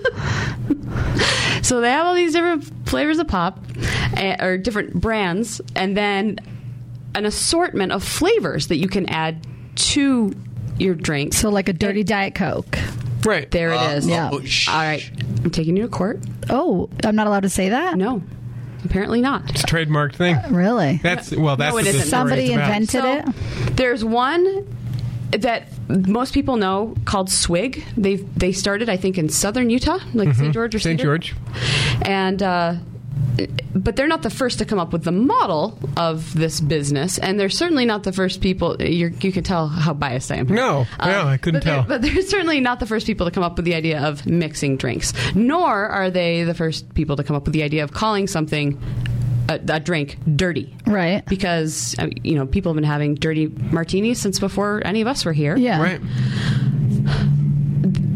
So they have all these different flavors of pop, uh, or different brands, and then an assortment of flavors that you can add to your drink. So like a dirty Diet Coke. Right. There it Uh, is. Yeah. oh, shh. All right. I'm taking you to court. Oh, I'm not allowed to say that? No, apparently not. It's a trademarked thing. Really? That's well. That's No, it what the isn't. story Somebody is about. invented So it? there's one that most people know called Swig. They they started, I think, in southern Utah, like Saint George or Saint Cedar. George. And uh, but they're not the first to come up with the model of this business, and they're certainly not the first people. You're, you can tell how biased I am. No, no, I couldn't but they're- tell. But they're certainly not the first people to come up with the idea of mixing drinks. Nor are they the first people to come up with the idea of calling something a, a drink dirty. Right. Because I mean, you know, people have been having dirty martinis since before any of us were here. Yeah. Right.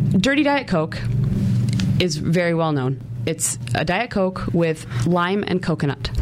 Dirty Diet Coke is very well known. It's a Diet Coke with lime and coconut.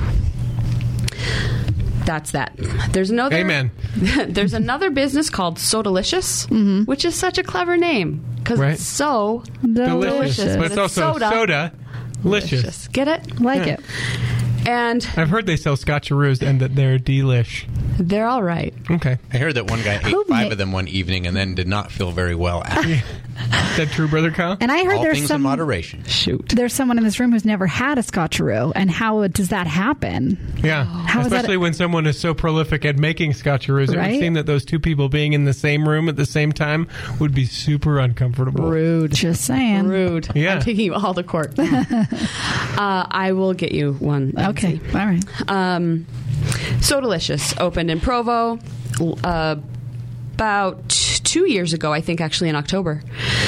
That's that. There's another. Amen. There's another business called Sodalicious, mm-hmm. which is such a clever name because Right. it's so Delicious. delicious. But it's also soda. soda. Delicious. Delicious. Get it? Like Yeah. it. And I've heard they sell Scotcheroos and that they're delish. they're all right. Okay. I heard that one guy ate Who five ma- of them one evening and then did not feel very well after. Is that true, Brother Kyle? And I heard All there's things in some moderation. Shoot. there's someone in this room who's never had a Scotcheroo, and how does that happen? Yeah. How is that- Especially when someone is so prolific at making Scotcheroos. It Right? would seem that those two people being in the same room at the same time would be super uncomfortable. Rude. Just saying. Rude. Yeah. I'm taking you all to court. uh, I will get you one. Okay. All right. Um, So Delicious opened in Provo uh, about two years ago, I think, actually in October.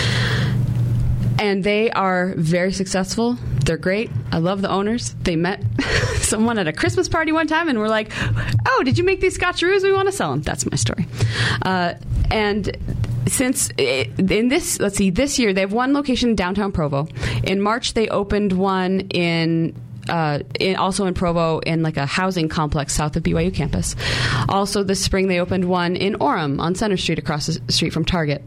And they are very successful. They're great. I love the owners. They met someone at a Christmas party one time and were like, oh, did you make these Scotcheroos? We want to sell them. That's my story. Uh, and since it, in this, let's see, this year they have one location in downtown Provo. In March, they opened one in Uh, in, also in Provo in like a housing complex south of B Y U campus. Also this spring they opened one in Orem on Center Street across the street from Target.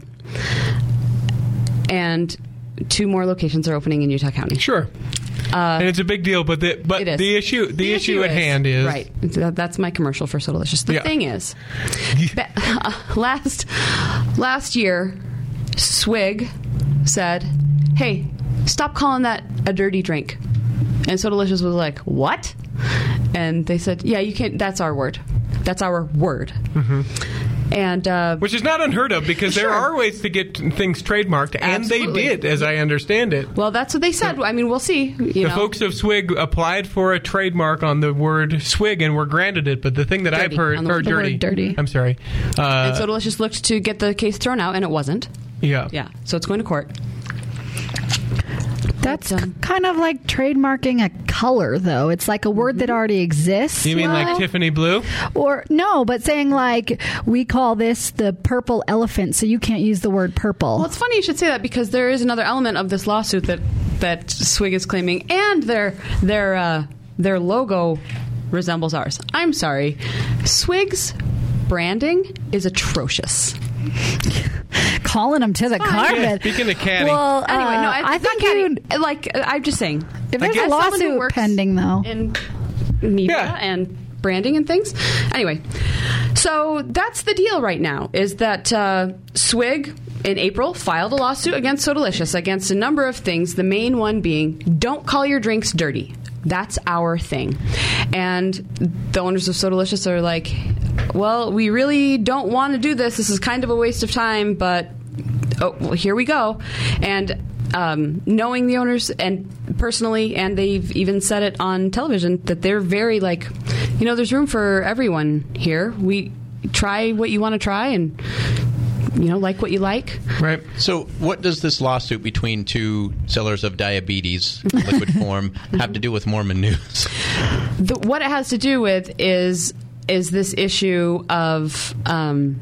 And two more locations are opening in Utah County. Sure. Uh, and it's a big deal, but the but It is. the issue the, issue, at hand is right. That- That's my commercial for Sodalicious. The Yeah. thing is, ba- uh, last last year, Swig said, "Hey, stop calling that a dirty drink." And Sodalicious was like, "What?" And they said, "Yeah, you can't. That's our word. That's our word." Mm-hmm. And uh, which is not unheard of because there Sure. are ways to get things trademarked, and Absolutely. they did, as I understand it. well, that's what they said. I mean, we'll see. You The know. folks of Swig applied for a trademark on the word swig and were granted it, but the thing that Dirty, I've heard, on the or word- the word dirty, dirty. I'm sorry, uh, and Sodalicious looked to get the case thrown out, and it wasn't. yeah, Yeah, so it's going to court. That's But, um, k- kind of like trademarking a color, though. It's like a word that already exists. you mean well, like Tiffany Blue? Or no, but saying like we call this the purple elephant, so you can't use the word purple. Well, it's funny you should say that because there is another element of this lawsuit that that Swig is claiming, and their their uh, their logo resembles ours. I'm sorry, Swig's branding is atrocious. Calling them to the carpet. Yeah, speaking of catty. Well, Anyway, no, uh, it's I not think catty. you'd- Like I'm just saying, if there's as a someone who lawsuit works pending, though. in media Yeah. and branding and things. Anyway, so that's the deal right now. Is that uh, Swig in April filed a lawsuit against Sodalicious against a number of things. The main one being, don't call your drinks dirty. That's our thing. And the owners of Sodalicious are like, well, we really don't want to do this. This is kind of a waste of time, but oh, well, here we go. And um, knowing the owners and personally, and they've even said it on television, that they're very like, you know, there's room for everyone here. We try what you want to try and, you know, like what you like. Right. So, what does this lawsuit between two sellers of diabetes liquid form have to do with Mormon news? The, what it has to do with is is this issue of um,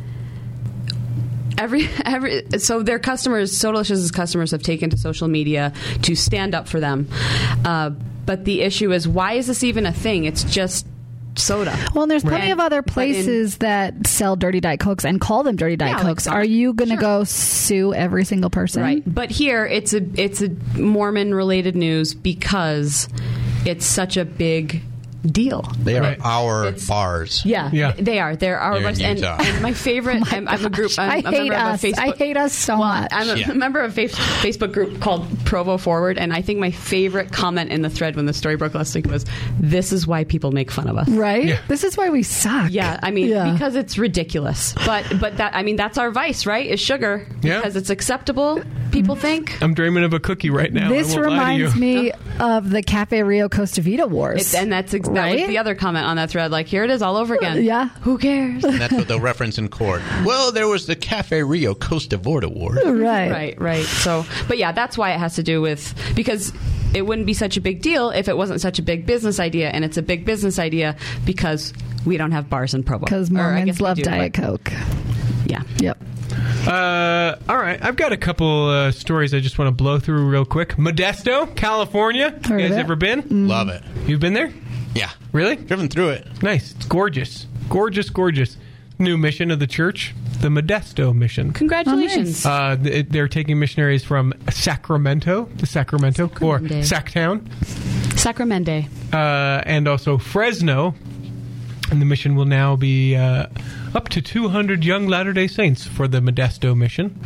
every every so their customers, Sodalicious's customers, have taken to social media to stand up for them. Uh, but the issue is, why is this even a thing? It's just soda. Well, and there's plenty Right. of other But in- places that sell dirty Diet Cokes and call them dirty Diet Yeah, like Cokes. Sonic. Are you going to Sure. go sue every single person? Right. But here it's a it's a Mormon related news because it's such a big deal. They are Right. our It's- bars. Yeah, Yeah. they are. They're our Here in bars. And, Utah. and my favorite, Oh my I'm, I'm a group. gosh, I'm I a hate member us. of a Facebook. I hate us so well, much. I'm a Yeah. member of a face- Facebook group called Provo Forward, and I think my favorite comment in the thread when the story broke last week was, "This is why people make fun of us." Right? Yeah. This is why we suck. Yeah, I mean, Yeah. because it's ridiculous. But but that I mean, that's our vice, right? Is sugar Yeah. because it's acceptable. People think. I'm dreaming of a cookie right now. This I won't lie to reminds you. me of the Cafe Rio Costa Vida Wars. It's, and that's ex- that Right? was the other comment on that thread. Like, here it is all over again. Yeah. Who cares? And that's what they'll reference in court. Well, there was the Cafe Rio Costa Vorta War. right. Right, right. So, but yeah, that's why it has to do with, because it wouldn't be such a big deal if it wasn't such a big business idea, and it's a big business idea because we don't have bars in Provo. Because Or I Mormons guess we love do, Diet but- Coke. Yeah. Yep. Uh, all right, I've got a couple uh, stories I just want to blow through real quick. Modesto, California. Heard you of guys it. ever been? Love it. You've been there? Yeah. Really? Driven through it. Nice. It's gorgeous. Gorgeous, gorgeous. New mission of the church, the Modesto mission. Congratulations. Oh, Uh, th- they're taking missionaries from Sacramento, the Sacramento, or Sacramento. Sacktown, Sacramento. uh, and also Fresno. And the mission will now be uh, up to two hundred young Latter-day Saints for the Modesto mission.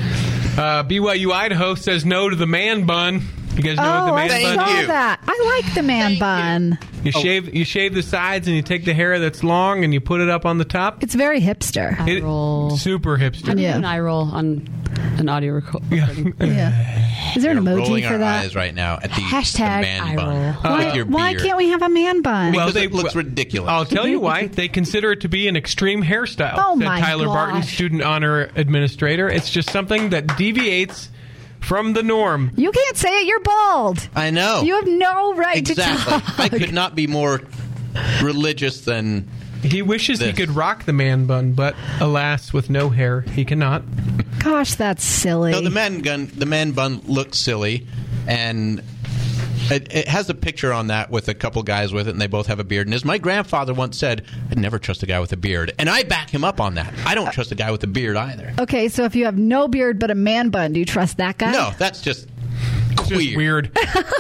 Uh, B Y U Idaho says no to the man bun. You guys know what Oh, the I man Thank bun saw you. that. I like the man bun. You shave you shave the sides and you take the hair that's long and you put it up on the top. It's very hipster. Eye It- roll. super hipster. Yeah. An eye roll on an audio reco- recording. Yeah. Is there an We're emoji rolling for our that? eyes right now at the, Hashtag the man eye bun roll. Why, with your why beard. can't we have a man bun? Well, Because they- it looks ridiculous. I'll tell you why. They consider it to be an extreme hairstyle, Oh, said my Tyler Barton, gosh. student honor administrator. It's just something that deviates from the norm. You can't say it. You're bald. I know. You have no right exactly. to talk. I could not be more religious than. He wishes he This. could rock the man bun, but alas, with no hair, he cannot. Gosh, that's silly. No, the man gun, the man bun looks silly, and it, it has a picture on that with a couple guys with it, and they both have a beard. And as my grandfather once said, I'd never trust a guy with a beard, and I back him up on that. I don't trust a guy with a beard either. Okay, so if you have no beard but a man bun, do you trust that guy? No, that's just It's queer. just weird.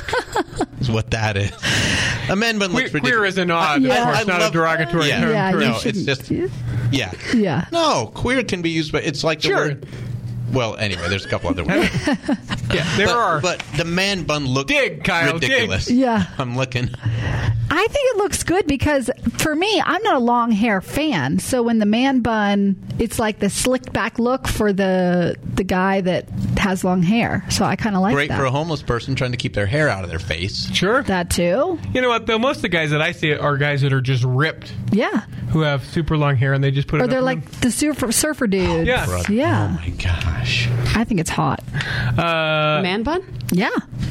Is what that is. A man bun queer, looks queer ridiculous. is an odd, Yeah. of course, I not a love- derogatory Yeah. term. Yeah, for you it. No, it's shouldn't- just yeah. Yeah. No, queer can be used, but it's like the Sure. word. Well, anyway, there's a couple other words. Yeah, there but, are. but the man bun looks Dig, Kyle, dig. ridiculous. Yeah. I'm looking. I think it looks good because for me, I'm not a long hair fan. So when the man bun, it's like the slicked back look for the the guy that has long hair. So I kind of like Great that. for a homeless person trying to keep their hair out of their face. Sure. That too. You know what, though? Most of the guys that I see are guys that are just ripped, Yeah. who have super long hair, and they just put it Or up they're in like the surfer, surfer dudes. Yeah. Brother. Yeah. Oh my gosh. I think it's hot. them. Uh, Man bun? Yeah.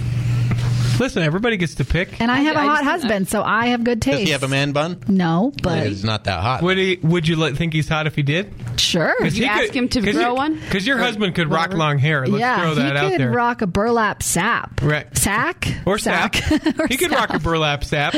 listen, everybody gets to pick. And I have a I hot just- husband, so I have good taste. Does he have a man bun? No, but It's not that hot. Would he? Would you let, think he's hot if he did? sure. Would you ask him to grow one? Because your Or husband could rock whatever? long hair. Let's yeah, throw that he out could there. rock a burlap sap. Right. Sack? or sap. Or he could sap. rock a burlap sap.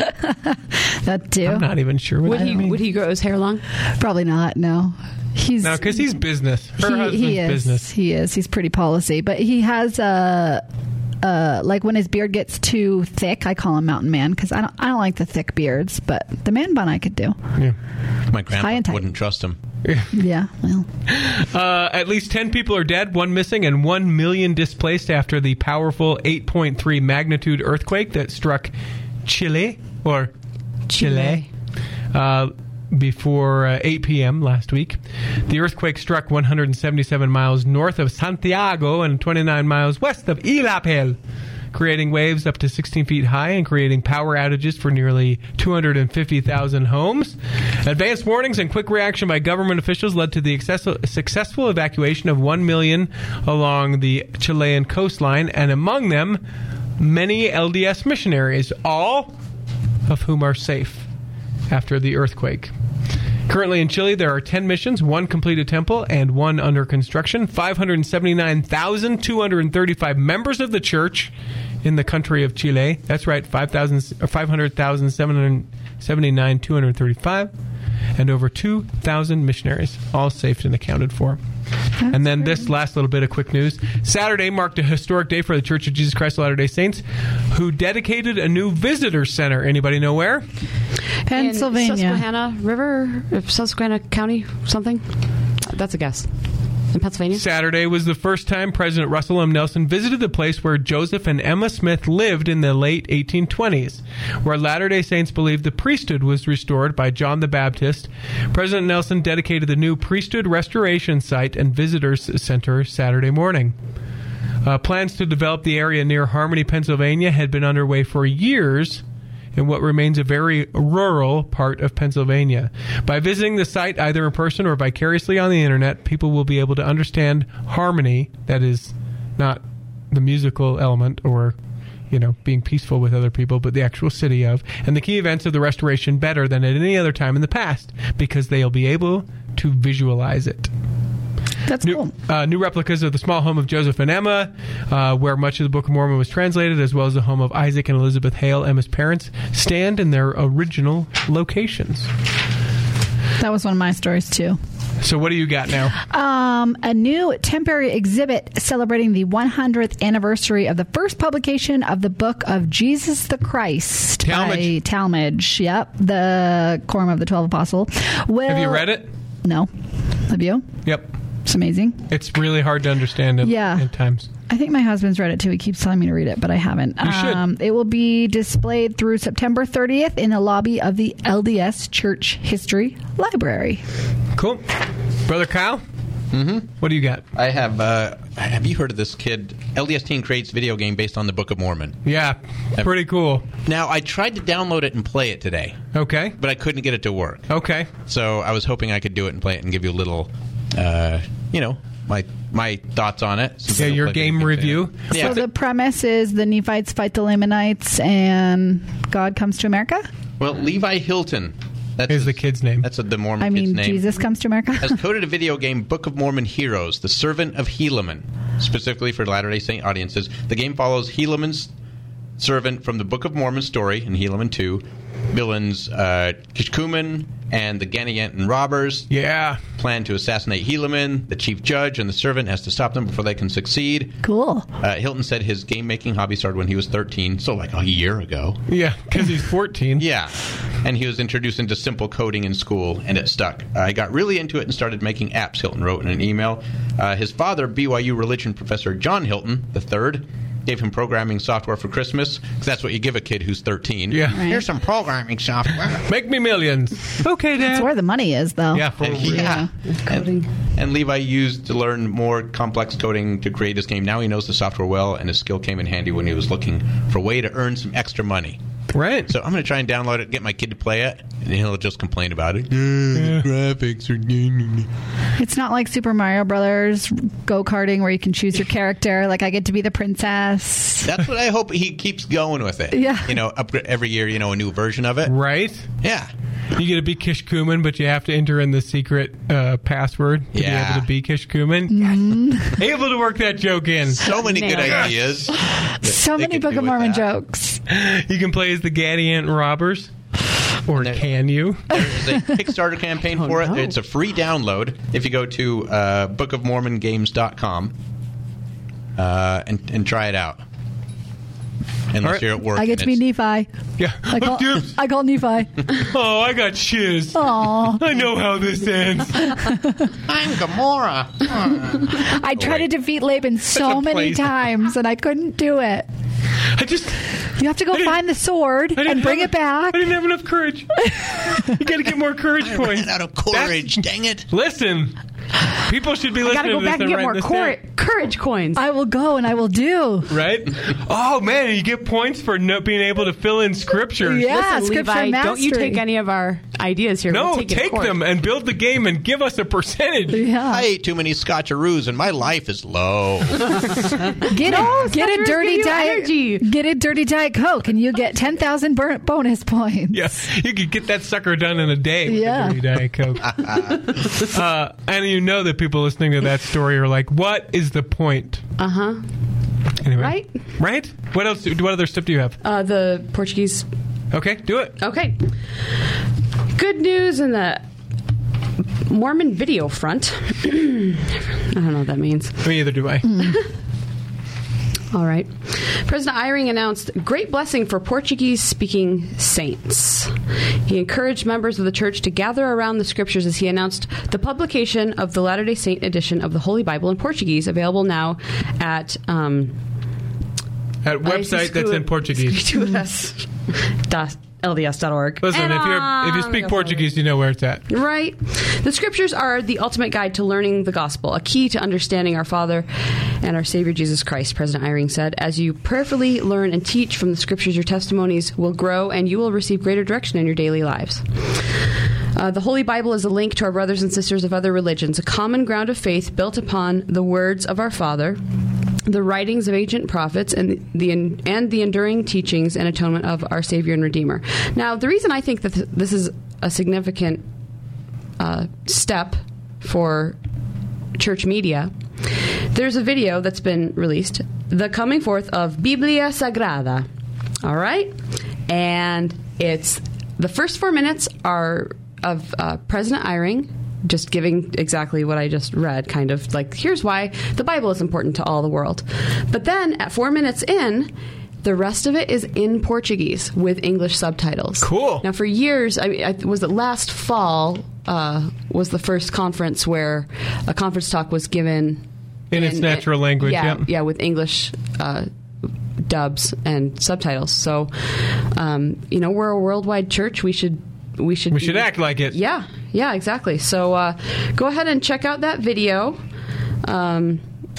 That too. I'm not even sure what Would that he means. would he grow his hair long? Probably not, no. He's No, because he's business. Her he, husband's he is. business. He is. He's pretty policy, but he has a. Uh, like when his beard gets too thick, I call him mountain man because I don't. I don't like the thick beards, but the man bun I could do. Yeah. My High grandpa and tight. wouldn't trust him. Yeah, well, Uh, at least ten people are dead, one missing, and one million displaced after the powerful eight point three magnitude earthquake that struck Chile, or Chile, uh, before uh, eight p.m. last week. The earthquake struck one hundred seventy-seven miles north of Santiago and twenty-nine miles west of Illapel, creating waves up to sixteen feet high and creating power outages for nearly two hundred fifty thousand homes. Advanced warnings and quick reaction by government officials led to the access- successful evacuation of one million along the Chilean coastline, and among them, many L D S missionaries, all of whom are safe after the earthquake. Currently in Chile, there are ten missions, one completed temple, and one under construction. five hundred seventy-nine thousand two hundred thirty-five members of the church in the country of Chile. That's right, five hundred thousand seven hundred seventy-nine two hundred thirty-five. And over two thousand missionaries, all safe and accounted for. That's and then great. this last little bit of quick news. Saturday marked a historic day for the Church of Jesus Christ of Latter-day Saints, who dedicated a new visitor center. Anybody know where? Pennsylvania. In Susquehanna River, uh, Susquehanna County, something. That's a guess. In Pennsylvania. Saturday was the first time President Russell M. Nelson visited the place where Joseph and Emma Smith lived in the late eighteen twenties, where Latter-day Saints believed the priesthood was restored by John the Baptist. President Nelson dedicated the new priesthood restoration site and visitors center Saturday morning. Uh, plans to develop the area near Harmony, Pennsylvania had been underway for years in what remains a very rural part of Pennsylvania. By visiting the site either in person or vicariously on the internet, people will be able to understand harmony, that is not the musical element or, you know, being peaceful with other people, but the actual city of, and the key events of the restoration better than at any other time in the past, because they'll be able to visualize it. That's new, cool. Uh, new replicas of the small home of Joseph and Emma, uh, where much of the Book of Mormon was translated, as well as the home of Isaac and Elizabeth Hale, Emma's parents, stand in their original locations. That was one of my stories, too. So what do you got now? Um, a new temporary exhibit celebrating the one hundredth anniversary of the first publication of the book of Jesus the Christ Talmage. by Talmage. Yep, the Quorum of the Twelve Apostles. Will, Have you read it? No. Have you? Yep. It's amazing. It's really hard to understand at, Yeah. at times. I think my husband's read it too. He keeps telling me to read it, but I haven't. You should. Um, it will be displayed through September thirtieth in the lobby of the L D S Church History Library. Cool. Brother Kyle? Mm-hmm. What do you got? I have. Uh, have you heard of this kid? L D S Teen creates video game based on the Book of Mormon. Yeah, pretty cool. Now, I tried to download it and play it today, Okay. but I couldn't get it to work. Okay. So I was hoping I could do it and play it and give you a little, uh, you know, my my thoughts on it. Yeah, your game review. Yeah. So the premise is the Nephites fight the Lamanites and God comes to America? Well, Levi Hilton. That's Is his- the kid's name. That's a, the Mormon I kid's mean, name. Jesus comes to America? Has coded a video game, Book of Mormon Heroes, the Servant of Helaman, specifically for Latter-day Saint audiences. The game follows Helaman's servant from the Book of Mormon story in Helaman two, villains uh, Kishkumen and the Gannyanton robbers Yeah. plan to assassinate Helaman. The chief judge and the servant has to stop them before they can succeed. Cool. Uh, Hilton said his game-making hobby started when he was thirteen, so like a year ago. Yeah, because he's fourteen. Yeah, and he was introduced into simple coding in school, and it stuck. I got really into it and started making apps, Hilton wrote in an email. Uh, his father, B Y U religion professor John Hilton the third, gave him programming software for Christmas, because that's what you give a kid who's thirteen. Yeah. Right. Here's some programming software. Make me millions. Okay, Dad. That's where the money is, though. Yeah, for And he- real. yeah. Coding. And, and Levi used to learn more complex coding to create his game. Now he knows the software well, and his skill came in handy when he was looking for a way to earn some extra money. Right. So I'm going to try and download it, get my kid to play it, and he'll just complain about it. The graphics are... It's not like Super Mario Brothers go-karting where you can choose your character. Like, I get to be the princess. That's what I hope he keeps going with it. Yeah. You know, upgrade every year, you know, a new version of it. Right? Yeah. You get to be Kishkumen, but you have to enter in the secret uh, password to Yeah. be able to be Kishkumen. Mm-hmm. Able to work that joke in. So many good Nailed it. ideas. So they many could Book do of with Mormon that. jokes. You can play as the Gannyanton robbers. Or No. can you? There's a Kickstarter campaign Oh, for it. no. It's a free download if you go to uh, book of mormon games dot com uh, and, and try it out. Unless right. you're at work. I get to and be it's- Nephi. Yeah. I call, Dibs. I call Nephi. Oh, I got shiz. Aw. I know how this ends. I'm Gamora. I tried to defeat Laban so a many place. times, and I couldn't do it. I just... You have to go I didn't- find the sword I didn't and bring have- it back. I didn't have enough courage. You got to get more courage I points. ran out of courage. Dang it. Listen, people should be I listening gotta go to this back and and get writing more this cor- down. courage coins. I will go and I will do. Right? Oh man, you get points for not being able to fill in scriptures. Yeah, Listen, scripture Levi, don't you mastery. take any of our ideas here. No, We'll take, it to take court. them and build the game and give us a percentage. Yeah. I ate too many scotcheroos and my life is low. Get a get a Scotcheroos dirty give you diet. energy. Get a dirty diet Coke, and you get ten thousand burn- bonus points. Yeah, you could get that sucker done in a day with Yeah. a dirty Diet Coke. uh, and you know that people listening to that story are like, what is the point? Uh huh. Anyway. Right? Right? What else? What other stuff do you have? Uh, the Portuguese. Okay, do it. Okay. Good news in the Mormon video front. I don't know what that means. Me either do I. All right. President Eyring announced great blessing for Portuguese-speaking saints. He encouraged members of the church to gather around the scriptures as he announced the publication of the Latter-day Saint edition of the Holy Bible in Portuguese, available now at um, At website that's in Portuguese. L D S dot org. Listen, And, if you are if you um, speak Portuguese, you know where it's at. Right. The scriptures are the ultimate guide to learning the gospel, a key to understanding our Father and our Savior Jesus Christ, President Eyring said. As you prayerfully learn and teach from the scriptures, your testimonies will grow and you will receive greater direction in your daily lives. Uh, the Holy Bible is a link to our brothers and sisters of other religions, a common ground of faith built upon the words of our Father, the writings of ancient prophets, and the and the enduring teachings and atonement of our Savior and Redeemer. Now, the reason I think that this is a significant uh, step for church media, there's a video that's been released, the coming forth of Biblia Sagrada. All right? And it's the first four minutes are of uh, President Eyring just giving exactly what I just read, kind of like, here's why the Bible is important to all the world. But then at four minutes in, the rest of it is in Portuguese with English subtitles. Cool. Now, for years, I, I was it last fall uh, was the first conference where a conference talk was given In its natural language, Yeah, yeah. yeah, with English uh, dubs and subtitles. So, um, you know, we're a worldwide church. We should we should We be- should act like it. Yeah, yeah, exactly. So, uh, go ahead and check out that video, um,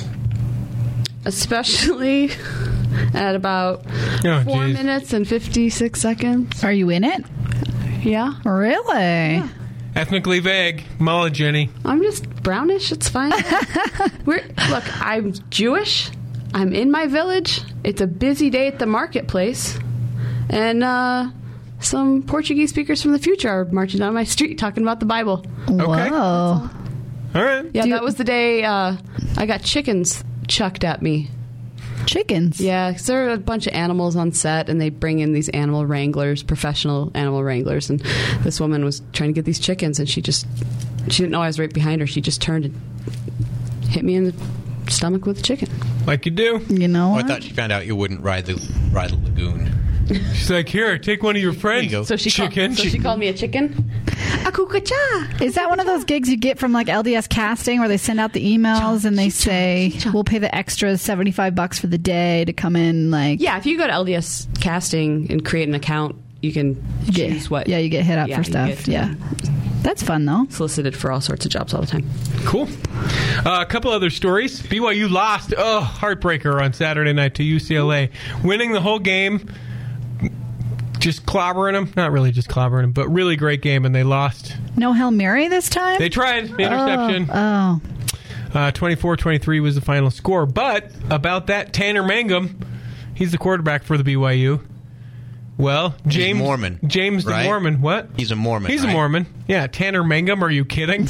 especially at about Oh, four geez. minutes and fifty-six seconds. Are you in it? Yeah, Really? Ethnically vague. Mullah, Jenny. I'm just brownish. It's fine. We're, look, I'm Jewish. I'm in my village. It's a busy day at the marketplace. And uh, some Portuguese speakers from the future are marching down my street talking about the Bible. Okay. Whoa. All right. Yeah, Do you- that was the day uh, I got chickens chucked at me. Chickens. Yeah, because there are a bunch of animals on set, and they bring in these animal wranglers, professional animal wranglers. And this woman was trying to get these chickens, and she just, she didn't know I was right behind her. She just turned and hit me in the stomach with a chicken. Like you do. You know Oh, I what? thought she found out you wouldn't ride the ride the lagoon. She's like, here, take one of your friends. There you go. So she, Chicken. Called, so she called me a chicken? A cucaracha. Is that one of those gigs you get from like L D S Casting where they send out the emails and they say, we'll pay the extra seventy-five bucks for the day to come in? Like, Yeah, if you go to L D S Casting and create an account, you can you get, choose what. yeah, you get hit up Yeah, for you stuff. get, yeah. um, That's fun though. solicited for all sorts of jobs all the time. Cool. Uh, a couple other stories. B Y U lost, oh, heartbreaker on Saturday night to U C L A. Winning the whole game, just clobbering them. Not really just clobbering them, but really great game, and they lost. No Hail Mary this time? They tried. Interception. Oh. Uh, twenty-four twenty-three was the final score. But about that, Tanner Mangum, he's the quarterback for the B Y U. Well, James Mormon, James the right? Mormon. What? He's a Mormon. He's a right? Mormon. Yeah, Tanner Mangum. Are you kidding?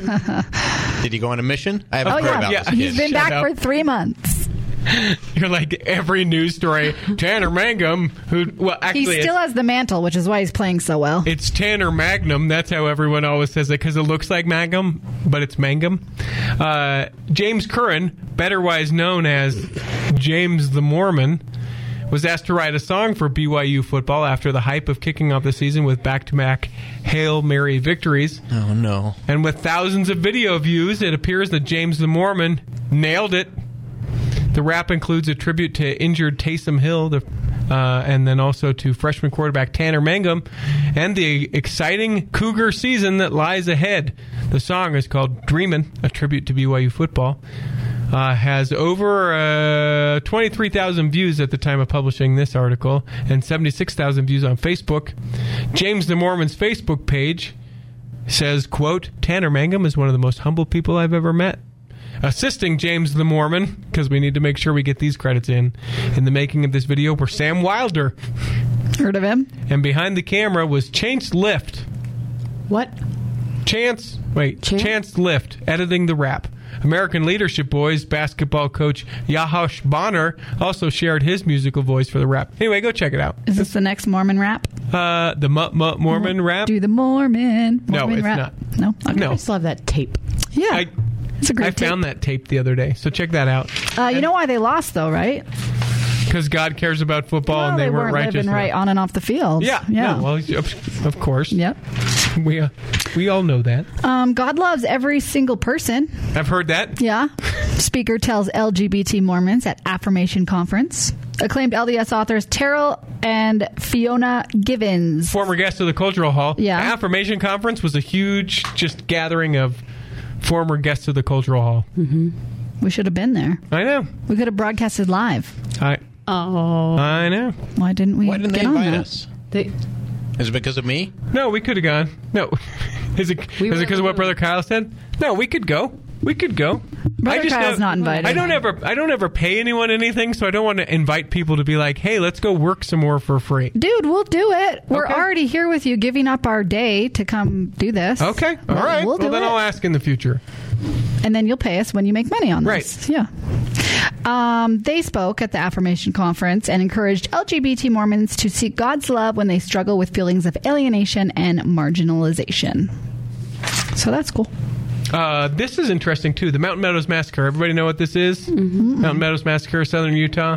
Did he go on a mission? I haven't Oh, heard yeah. about Yeah. this kid. He's been Shut back up. for three months. You're like every news story. Tanner Mangum, who well He actually still it's, has the mantle, which is why he's playing so well. it's Tanner Magnum. That's how everyone always says it because it looks like Magnum, but it's Mangum. Uh, James Curran, betterwise known as James the Mormon, was asked to write a song for B Y U football after the hype of kicking off the season with back-to-back Hail Mary victories. Oh no! And with thousands of video views, it appears that James the Mormon nailed it. The rap includes a tribute to injured Taysom Hill, the, uh, and then also to freshman quarterback Tanner Mangum, and the exciting Cougar season that lies ahead. The song is called Dreamin', a tribute to B Y U football. Uh, has over uh, twenty-three thousand views at the time of publishing this article, and seventy-six thousand views on Facebook. James the Mormon's Facebook page says, quote, Tanner Mangum is one of the most humble people I've ever met. Assisting James the Mormon, because we need to make sure we get these credits in, in the making of this video were Sam Wilder. Heard of him? And behind the camera was Chance Lift. What? Chance, wait, Chance? Chance Lift, editing the rap. American Leadership Boys basketball coach Yahosh Bonner also shared his musical voice for the rap. Anyway, go check it out. Is this the next Mormon rap? Uh, the Mutt Mutt Mormon rap? Do the Mormon. No, Mormon it's rap. not. No? Okay. No. I still have that tape. Yeah. I, it's a great I tape. found that tape the other day, so check that out. Uh, you know why they lost, though, right? Because God cares about football Well, and they, they weren't weren't righteous living enough. right on and off the field. Yeah, Yeah. no, well, of, of course. Yep. We uh, we all know that. Um, God loves every single person. I've heard that. Yeah. Speaker tells L G B T Mormons at Affirmation Conference. Acclaimed L D S authors Terrell and Fiona Givens. Former guest of the Cultural Hall. Yeah. Affirmation Conference was a huge just gathering of former guests of the Cultural Hall. Mm-hmm. We should have been there. I know. We could have broadcasted live. I Oh. I know. Why didn't we Why didn't get they on invite that? us? They, Is it because of me? No, we could have gone. No. Is it We is it were because of what able to- Brother Kyle said? No, we could go. We could go. Brother I just Kyle's have- not invited. I don't ever I don't ever pay anyone anything, so I don't want to invite people to be like, "Hey, let's go work some more for free." Dude, we'll do it. We're Okay. already here with you, giving up our day to come do this. Okay. All We'll- right. We'll well, do then it. I'll ask in the future. And then you'll pay us when you make money on this. Right. Yeah. Um, they spoke at the Affirmation Conference and encouraged L G B T Mormons to seek God's love when they struggle with feelings of alienation and marginalization. So that's cool. Uh, this is interesting, too. The Mountain Meadows Massacre. Everybody know what this is? Mm-hmm. Mountain Meadows Massacre, Southern Utah.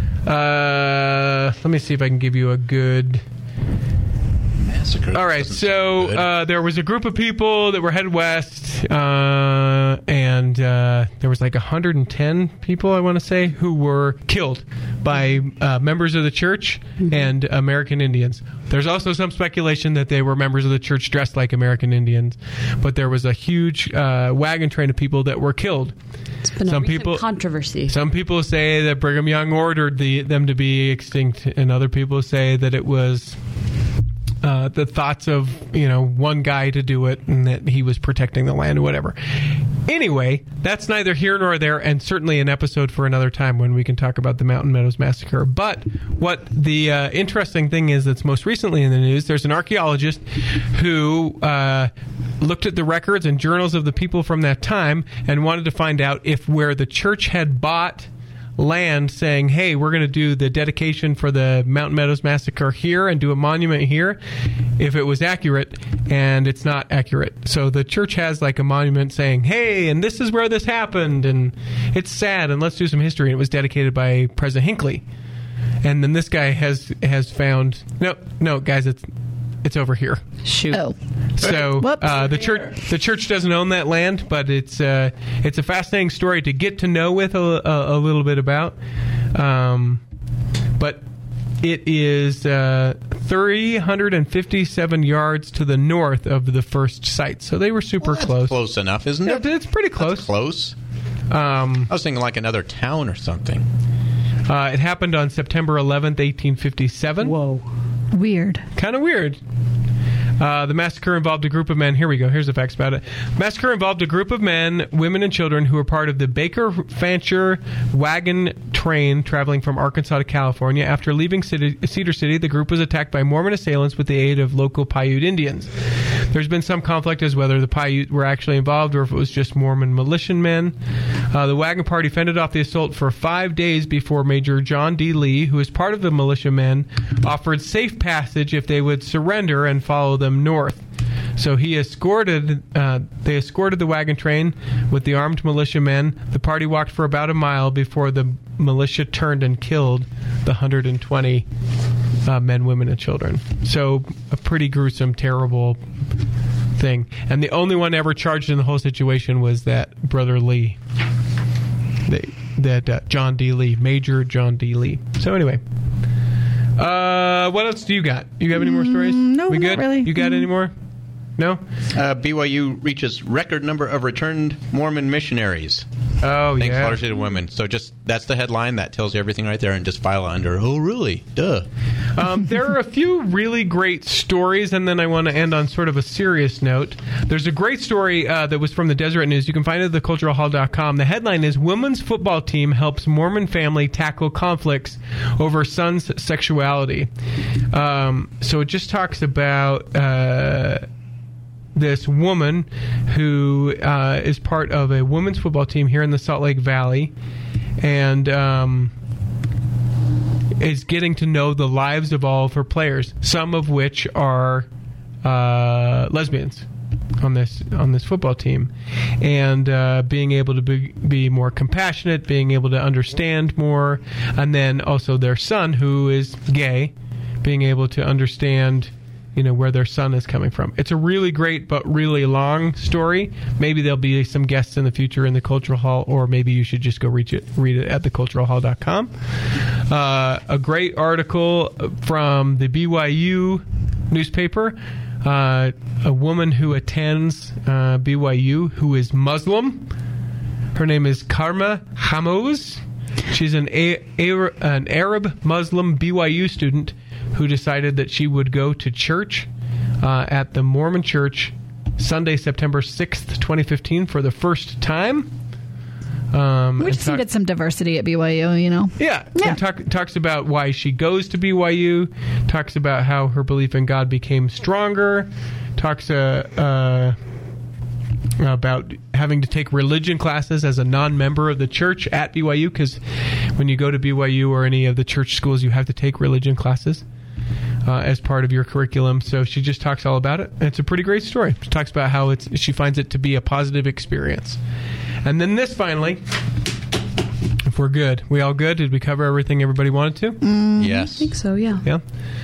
Uh, let me see if I can give you a good... Massacre. All right, so uh, there was a group of people that were headed west, uh, and uh, there was like one hundred ten people, I want to say, who were killed by uh, members of the church mm-hmm. and American Indians. There's also some speculation that they were members of the church dressed like American Indians, but there was a huge uh, wagon train of people that were killed. It's been some a recent people, controversy. Some people say that Brigham Young ordered the, them to be extinct, and other people say that it was... Uh, the thoughts of, you know, one guy to do it and that he was protecting the land or whatever. Anyway, that's neither here nor there, and certainly an episode for another time when we can talk about the Mountain Meadows Massacre. But what the uh, interesting thing is that's most recently in the news, there's an archaeologist who uh, looked at the records and journals of the people from that time and wanted to find out if where the church had bought land saying, hey, we're going to do the dedication for the Mountain Meadows Massacre here and do a monument here, if it was accurate, and it's not accurate. So the church has like a monument saying, hey, and this is where this happened, and it's sad, and let's do some history. And it was dedicated by President Hinckley. And then this guy has has found, no, no, guys, it's it's over here. Shoot. Oh. So uh, the church the church doesn't own that land, but it's uh, it's a fascinating story to get to know with a, a, a little bit about. Um, but it is uh, three hundred fifty-seven yards to the north of the first site, so they were super well, that's close. Close enough, isn't it? It's pretty close. That's close. Um, I was thinking like another town or something. Uh, it happened on September eleventh, eighteen fifty-seven. Whoa. Weird. Kind of weird. Uh, the massacre involved a group of men. Here we go. Here's the facts about it. Massacre involved a group of men, women, and children who were part of the Baker Fancher wagon train traveling from Arkansas to California. After leaving City, Cedar City, the group was attacked by Mormon assailants with the aid of local Paiute Indians. There's been some conflict as whether the Paiute were actually involved or if it was just Mormon militiamen. Uh, the wagon party fended off the assault for five days before Major John D. Lee, who is part of the militiamen, offered safe passage if they would surrender and follow them north. So he escorted, uh, they escorted the wagon train with the armed militiamen. The party walked for about a mile before the militia turned and killed the one hundred twenty uh, men, women, and children. So a pretty gruesome, terrible thing. And the only one ever charged in the whole situation was that Brother Lee, they, that uh, John D. Lee, Major John D. Lee. So anyway. Uh, what else do you got? You have any more stories? Mm, no, we good? not really. You got Mm. any more? No? Uh, B Y U reaches record number of returned Mormon missionaries. Oh, Thanks yeah. largely to women. So just that's the headline. That tells you everything right there, and just file under, oh, really? Duh. Um, there are a few really great stories, and then I want to end on sort of a serious note. There's a great story uh, that was from the Deseret News. You can find it at the cultural hall dot com. The headline is, Women's Football Team Helps Mormon Family Tackle Conflicts Over Son's Sexuality. Um, so it just talks about... Uh, this woman who uh, is part of a women's football team here in the Salt Lake Valley and um, is getting to know the lives of all of her players, some of which are uh, lesbians on this on this football team, and uh, being able to be, be more compassionate, being able to understand more, and then also their son, who is gay, being able to understand, you know, where their son is coming from. It's a really great but really long story. Maybe there'll be some guests in the future in the Cultural Hall, or maybe you should just go reach it, read it at the cultural hall dot com. Uh, a great article from the B Y U newspaper. Uh, a woman who attends uh, B Y U who is Muslim. Her name is Karma Hamouz. She's an, a- a- an Arab Muslim B Y U student who decided that she would go to church uh, at the Mormon Church Sunday, September sixth, twenty fifteen, for the first time. Um, We just talk- needed some diversity at B Y U, you know? yeah, Yeah. and talk, talks about why she goes to B Y U, talks about how her belief in God became stronger, talks uh, uh, about having to take religion classes as a non-member of the church at B Y U, because when you go to B Y U or any of the church schools, you have to take religion classes uh, as part of your curriculum. So she just talks all about it. And it's a pretty great story. She talks about how it's she finds it to be a positive experience. And then this finally, if we're good. We all good? Did we cover everything everybody wanted to? Mm, Yes. I think so, yeah. Yeah.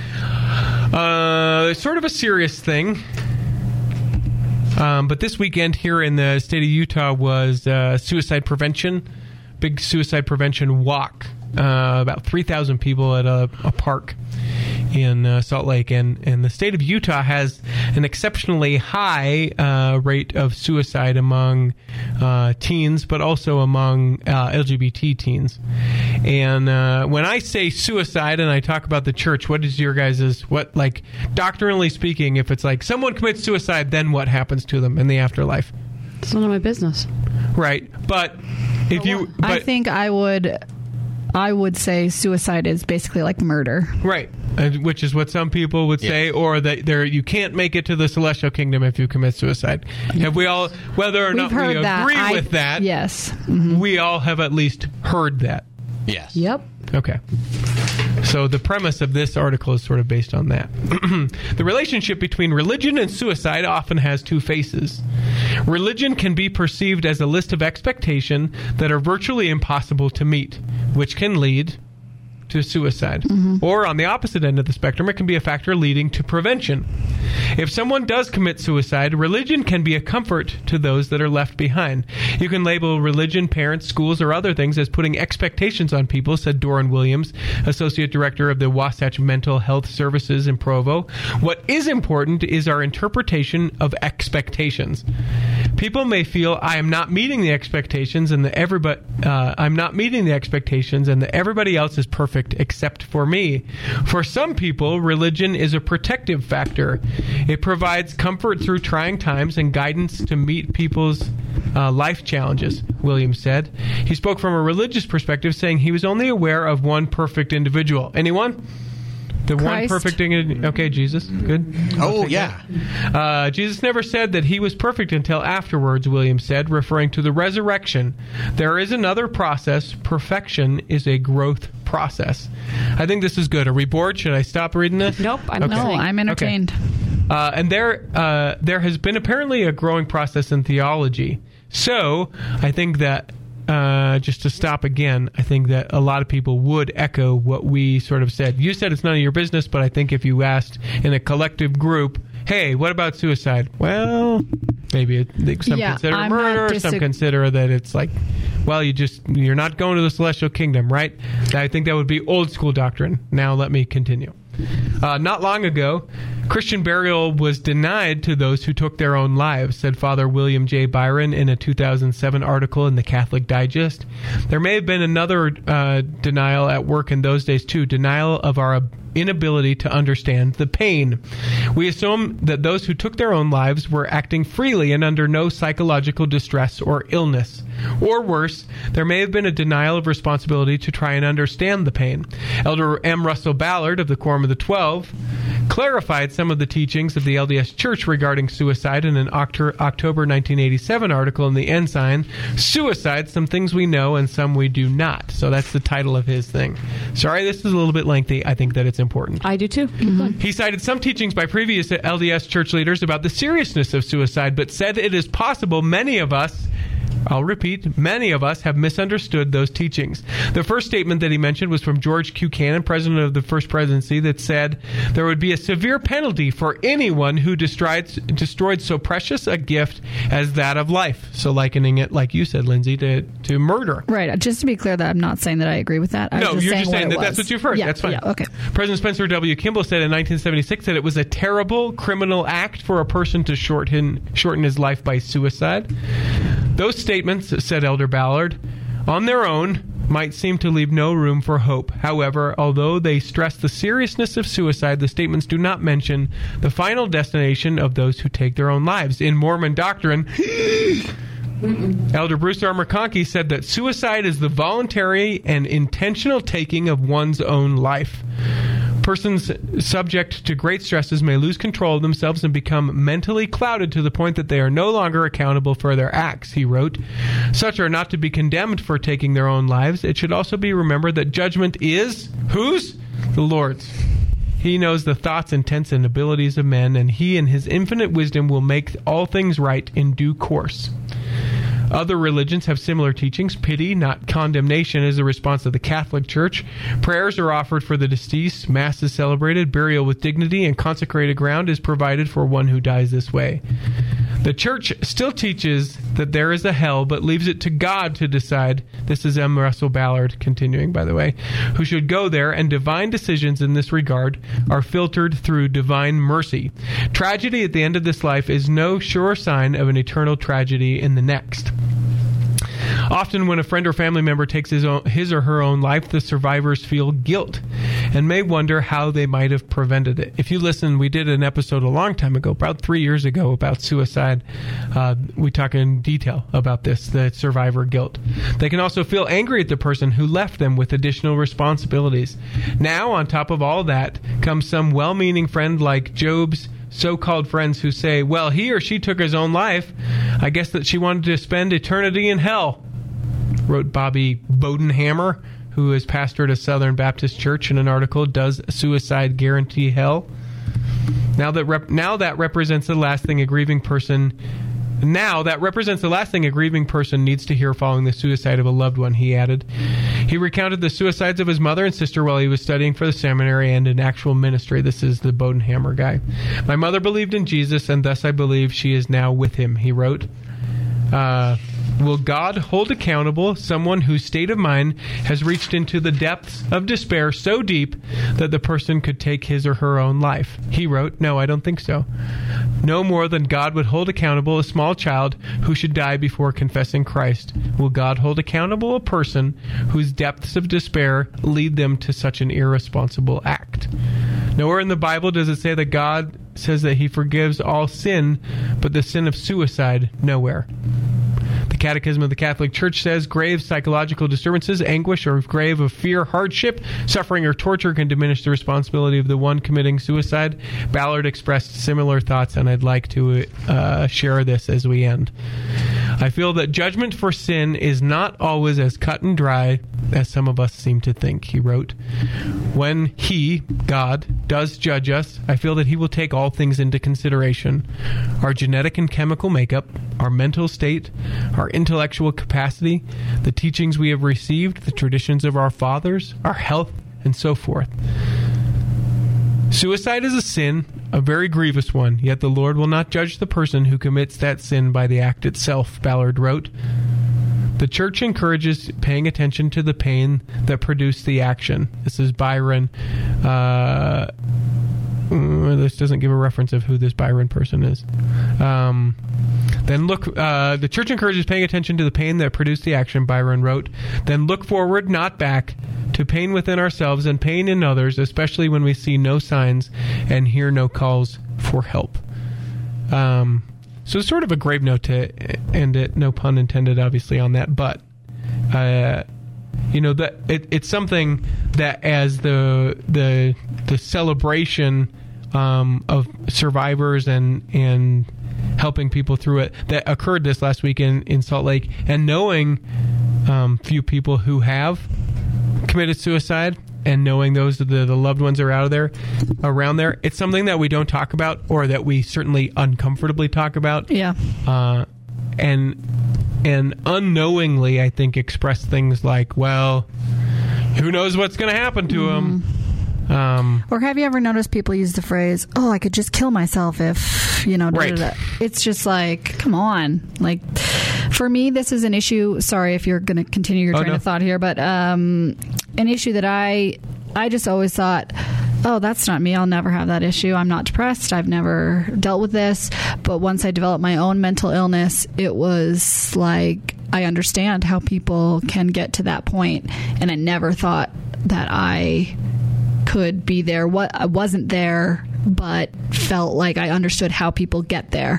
Uh, it's sort of a serious thing. Um, but this weekend here in the state of Utah was uh, suicide prevention, big suicide prevention walk. Uh, about three thousand people at a, a park in uh, Salt Lake. And, and the state of Utah has an exceptionally high uh, rate of suicide among uh, teens, but also among uh, L G B T teens. And uh, when I say suicide and I talk about the church, what is your guys' what, like, doctrinally speaking, if it's like someone commits suicide, then what happens to them in the afterlife? It's none of my business. Right. But if you... But, I think I would... I would say suicide is basically like murder. Right, uh, which is what some people would say, Yes. or that there you can't make it to the celestial kingdom if you commit suicide. Have we all, whether or We've not we heard that. agree I- with that, Yes. Mhm. we all have at least heard that. Yes. Yep. Okay. So the premise of this article is sort of based on that. The relationship between religion and suicide often has two faces. Religion can be perceived as a list of expectations that are virtually impossible to meet, which can lead to suicide. Mm-hmm. Or on the opposite end of the spectrum, it can be a factor leading to prevention. If someone does commit suicide, religion can be a comfort to those that are left behind. You can label religion, parents, schools, or other things as putting expectations on people, said Doran Williams, Associate Director of the Wasatch Mental Health Services in Provo. What is important is our interpretation of expectations. People may feel, I am not meeting the expectations, and that everybody, uh, I'm not meeting the expectations, and that everybody else is perfect except for me. For some people, religion is a protective factor. It provides comfort through trying times and guidance to meet people's uh, life challenges, Williams said. He spoke from a religious perspective, saying he was only aware of one perfect individual. Anyone? The Christ. one perfect individual. Okay, Jesus. Good. I'll Oh, take yeah. that. Uh, Jesus never said that he was perfect until afterwards, Williams said, referring to the resurrection. There is another process. Perfection is a growth process. I think this is good. Are we bored? Should I stop reading this? Nope, I'm Okay. No, listening. I'm entertained. Uh, and there, uh, there has been apparently a growing process in theology. So I think that, uh, just to stop again, I think that a lot of people would echo what we sort of said. You said it's none of your business, but I think if you asked in a collective group, hey, what about suicide? Well, maybe it, some Yeah, consider I'm not murder, disag- some consider that it's like, well, you just, you're not going to the celestial kingdom, right? I think that would be old school doctrine. Now let me continue. Uh, not long ago, Christian burial was denied to those who took their own lives, said Father William J. Byron in a two thousand seven article in the Catholic Digest. There may have been another uh, denial at work in those days, too, denial of our inability to understand the pain. We assume that those who took their own lives were acting freely and under no psychological distress or illness. Or worse, there may have been a denial of responsibility to try and understand the pain. Elder M. Russell Ballard of the Quorum of the Twelve clarified some of the teachings of the L D S Church regarding suicide in an Octo- October nineteen eighty-seven article in the Ensign, Suicide, Some Things We Know and Some We Do Not. So that's the title of his thing. Sorry, this is a little bit lengthy. I think that it's important. I do too. Keep going. He cited some teachings by previous L D S church leaders about the seriousness of suicide, but said it is possible many of us, I'll repeat, many of us have misunderstood those teachings. The first statement that he mentioned was from George Q. Cannon, president of the First Presidency, that said there would be a severe penalty for anyone who destroyed, destroyed so precious a gift as that of life. So likening it, like you said, Lindsay, to, to murder. Right. Just to be clear, that I'm not saying that I agree with that. I No, was just you're saying just saying what that it that's was. what you've heard. Yeah, That's fine. Yeah, okay. President Spencer W. Kimball said in nineteen seventy-six that it was a terrible criminal act for a person to shorten, shorten his life by suicide. Those statements, said Elder Ballard, on their own might seem to leave no room for hope. However, although they stress the seriousness of suicide, the statements do not mention the final destination of those who take their own lives. In Mormon doctrine, Elder Bruce R. McConkie said that suicide is the voluntary and intentional taking of one's own life. Persons subject to great stresses may lose control of themselves and become mentally clouded to the point that they are no longer accountable for their acts, he wrote. Such are not to be condemned for taking their own lives. It should also be remembered that judgment is whose? The Lord's. He knows the thoughts, intents, and abilities of men, and he in his infinite wisdom will make all things right in due course. Other religions have similar teachings. Pity, not condemnation, is the response of the Catholic Church. Prayers are offered for the deceased. Mass is celebrated. Burial with dignity and consecrated ground is provided for one who dies this way. The Church still teaches that there is a hell, but leaves it to God to decide. This is M. Russell Ballard, continuing, by the way, who should go there, and divine decisions in this regard are filtered through divine mercy. Tragedy at the end of this life is no sure sign of an eternal tragedy in the next. Often when a friend or family member takes his own, his or her own life, the survivors feel guilt and may wonder how they might have prevented it. If you listen, we did an episode a long time ago, about three years ago, about suicide. Uh, we talk in detail about this, the survivor guilt. They can also feel angry at the person who left them with additional responsibilities. Now, on top of all that, comes some well-meaning friend like Job's so-called friends who say, well, he or she took his own life. I guess that she wanted to spend eternity in hell, wrote Bobby Bodenhammer, who is pastor at a Southern Baptist church, in an article, Does Suicide Guarantee Hell? Now that rep- now that represents the last thing a grieving person Now, that represents the last thing a grieving person needs to hear following the suicide of a loved one, he added. He recounted the suicides of his mother and sister while he was studying for the seminary and in actual ministry. This is the Bodenhammer guy. My mother believed in Jesus, and thus I believe she is now with him, he wrote. Uh... Will God hold accountable someone whose state of mind has reached into the depths of despair so deep that the person could take his or her own life? He wrote, no, I don't think so. No more than God would hold accountable a small child who should die before confessing Christ. Will God hold accountable a person whose depths of despair lead them to such an irresponsible act? Nowhere in the Bible does it say that God says that he forgives all sin, but the sin of suicide, nowhere. The Catechism of the Catholic Church says grave psychological disturbances, anguish, or grave of fear, hardship, suffering, or torture can diminish the responsibility of the one committing suicide. Ballard expressed similar thoughts, and I'd like to uh, share this as we end. I feel that judgment for sin is not always as cut and dry as some of us seem to think, he wrote. When he, God, does judge us, I feel that he will take all things into consideration. Our genetic and chemical makeup, our mental state, our intellectual capacity, the teachings we have received, the traditions of our fathers, our health, and so forth. Suicide is a sin, a very grievous one, yet the Lord will not judge the person who commits that sin by the act itself, Ballard wrote. The Church encourages paying attention to the pain that produced the action. This is Byron. Uh, this doesn't give a reference of who this Byron person is. Um, then look, uh, the Church encourages paying attention to the pain that produced the action, Byron wrote. Then look forward, not back, to pain within ourselves and pain in others, especially when we see no signs and hear no calls for help. Um, so it's sort of a grave note to end it, no pun intended, obviously, on that, but uh, you know, that it, it's something that as the the the celebration um, of survivors and and helping people through it that occurred this last week in, in Salt Lake, and knowing um, few people who have committed suicide and knowing those the, the loved ones are out of there around there, it's something that we don't talk about, or that we certainly uncomfortably talk about. Yeah. Uh, and and unknowingly, I think, express things like, well, who knows what's going to happen to Mm-hmm. him. Um, or have you ever noticed people use the phrase, oh, I could just kill myself if, you know, da, right. da, da. It's just like, come on. Like, for me, this is an issue. Sorry if you're going to continue your oh, train no. of thought here, but um, an issue that I, I just always thought, oh, that's not me. I'll never have that issue. I'm not depressed. I've never dealt with this. But once I developed my own mental illness, it was like, I understand how people can get to that point. And I never thought that I could be there. What I wasn't there, but felt like I understood how people get there.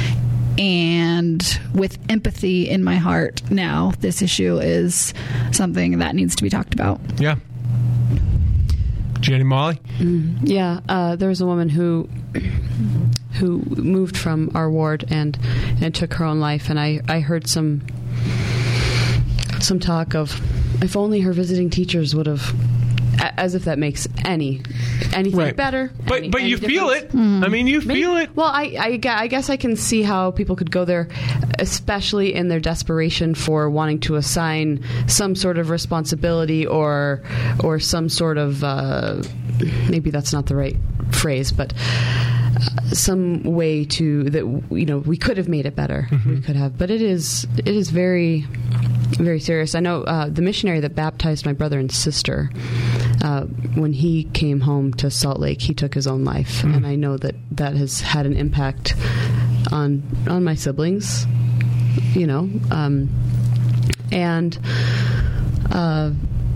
And with empathy in my heart now, this issue is something that needs to be talked about. yeah. Jenny Molly? Mm, yeah, uh, there was a woman who who moved from our ward and and took her own life, and I, I heard some some talk of if only her visiting teachers would have, as if that makes any anything Right. better. But any- but any you feel difference. it. I mean, you Maybe- feel it. Well, I, I, gu- I guess I can see how people could go there, especially in their desperation for wanting to assign some sort of responsibility or or some sort of uh, maybe that's not the right phrase, but uh, some way to that you know we could have made it better. Mm-hmm. We could have, but it is it is very very serious. I know uh, the missionary that baptized my brother and sister. Uh, when he came home to Salt Lake, he took his own life, Mm. and I know that that has had an impact on on my siblings. You know, um, and uh,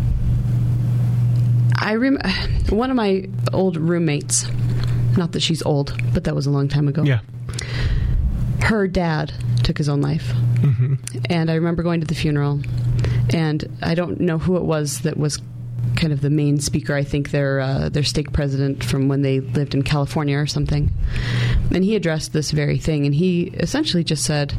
I rem- one of my old roommates. Not that she's old, but that was a long time ago. Yeah. Her dad took his own life, Mm-hmm. and I remember going to the funeral, and I don't know who it was that was kind of the main speaker. I think their uh, their stake president from when they lived in California or something. And he addressed this very thing, and he essentially just said,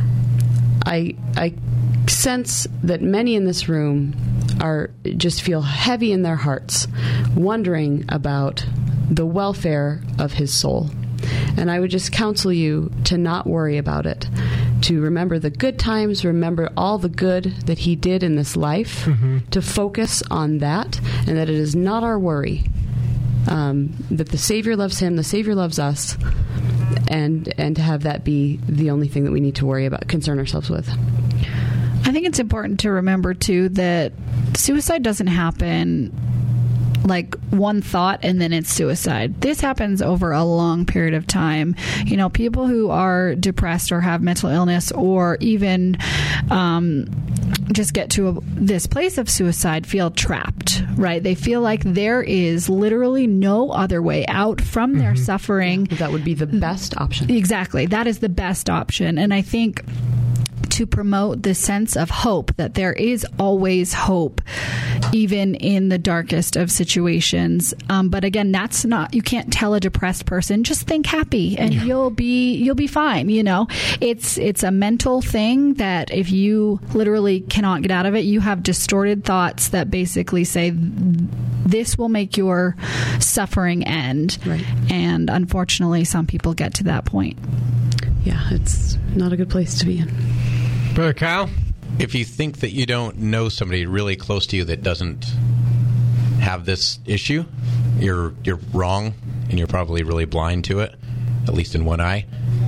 I I sense that many in this room are just feel heavy in their hearts, wondering about the welfare of his soul. And I would just counsel you to not worry about it, to remember the good times, remember all the good that he did in this life, Mm-hmm. to focus on that, and that it is not our worry. Um, that the Savior loves him, the Savior loves us, and and to have that be the only thing that we need to worry about, concern ourselves with. I think it's important to remember, too, that suicide doesn't happen like one thought and then it's suicide. This happens over a long period of time. You know, people who are depressed or have mental illness or even um, just get to a, this place of suicide feel trapped, right? They feel like there is literally no other way out from their suffering. That would be the best option. Exactly. That is the best option. And I think to promote the sense of hope, that there is always hope, even in the darkest of situations. Um, but again, that's not, you can't tell a depressed person, just think happy and yeah. you'll be, you'll be fine. You know, it's, it's a mental thing that if you literally cannot get out of it, you have distorted thoughts that basically say this will make your suffering end. Right. And unfortunately, some people get to that point. Yeah, it's not a good place to be in. Brother Kyle? If you think that you don't know somebody really close to you that doesn't have this issue, you're you're wrong, and you're probably really blind to it, at least in one eye.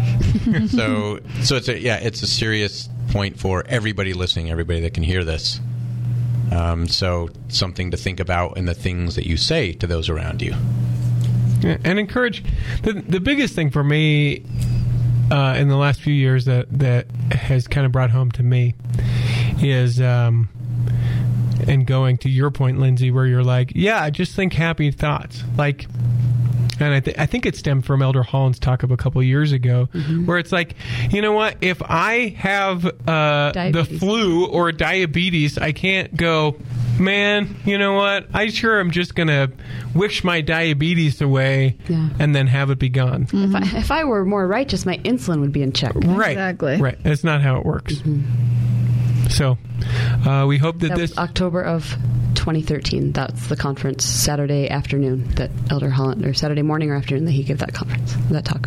so so it's a yeah, it's a serious point for everybody listening, everybody that can hear this. Um, so something to think about in the things that you say to those around you. Yeah, and encourage. The, the biggest thing for me Uh, in the last few years that, that has kind of brought home to me is, um, and going to your point, Lindsay, where you're like, yeah, just think happy thoughts. Like, and I, th- I think it stemmed from Elder Holland's talk of a couple of years ago, mm-hmm. where it's like, you know what, if I have uh, the flu or diabetes, I can't go, man, you know what, I sure am just going to wish my diabetes away yeah. and then have it be gone. Mm-hmm. If, I, if I were more righteous, my insulin would be in check. Right. Exactly. Right. That's not how it works. Mm-hmm. So uh, we hope that, that this... was October of twenty thirteen. That's the conference, Saturday afternoon, that Elder Holland, or Saturday morning or afternoon that he gave that conference, that talk.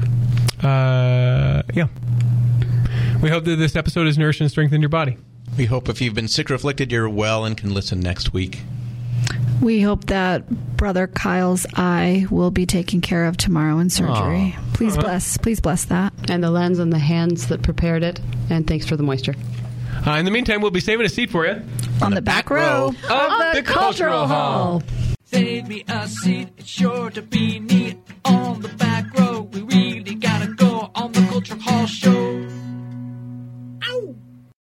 Uh, yeah. We hope that this episode has nourished and strengthened your body. We hope if you've been sick or afflicted, you're well and can listen next week. We hope that Brother Kyle's eye will be taken care of tomorrow in surgery. Aww. Please Uh-huh. bless. Please bless that. And the lens and the hands that prepared it. And thanks for the moisture. Uh, in the meantime, we'll be saving a seat for you On the back row of the Cultural Hall. Save me a seat, it's sure to be neat on the back row. We really gotta go on the Cultural Hall show.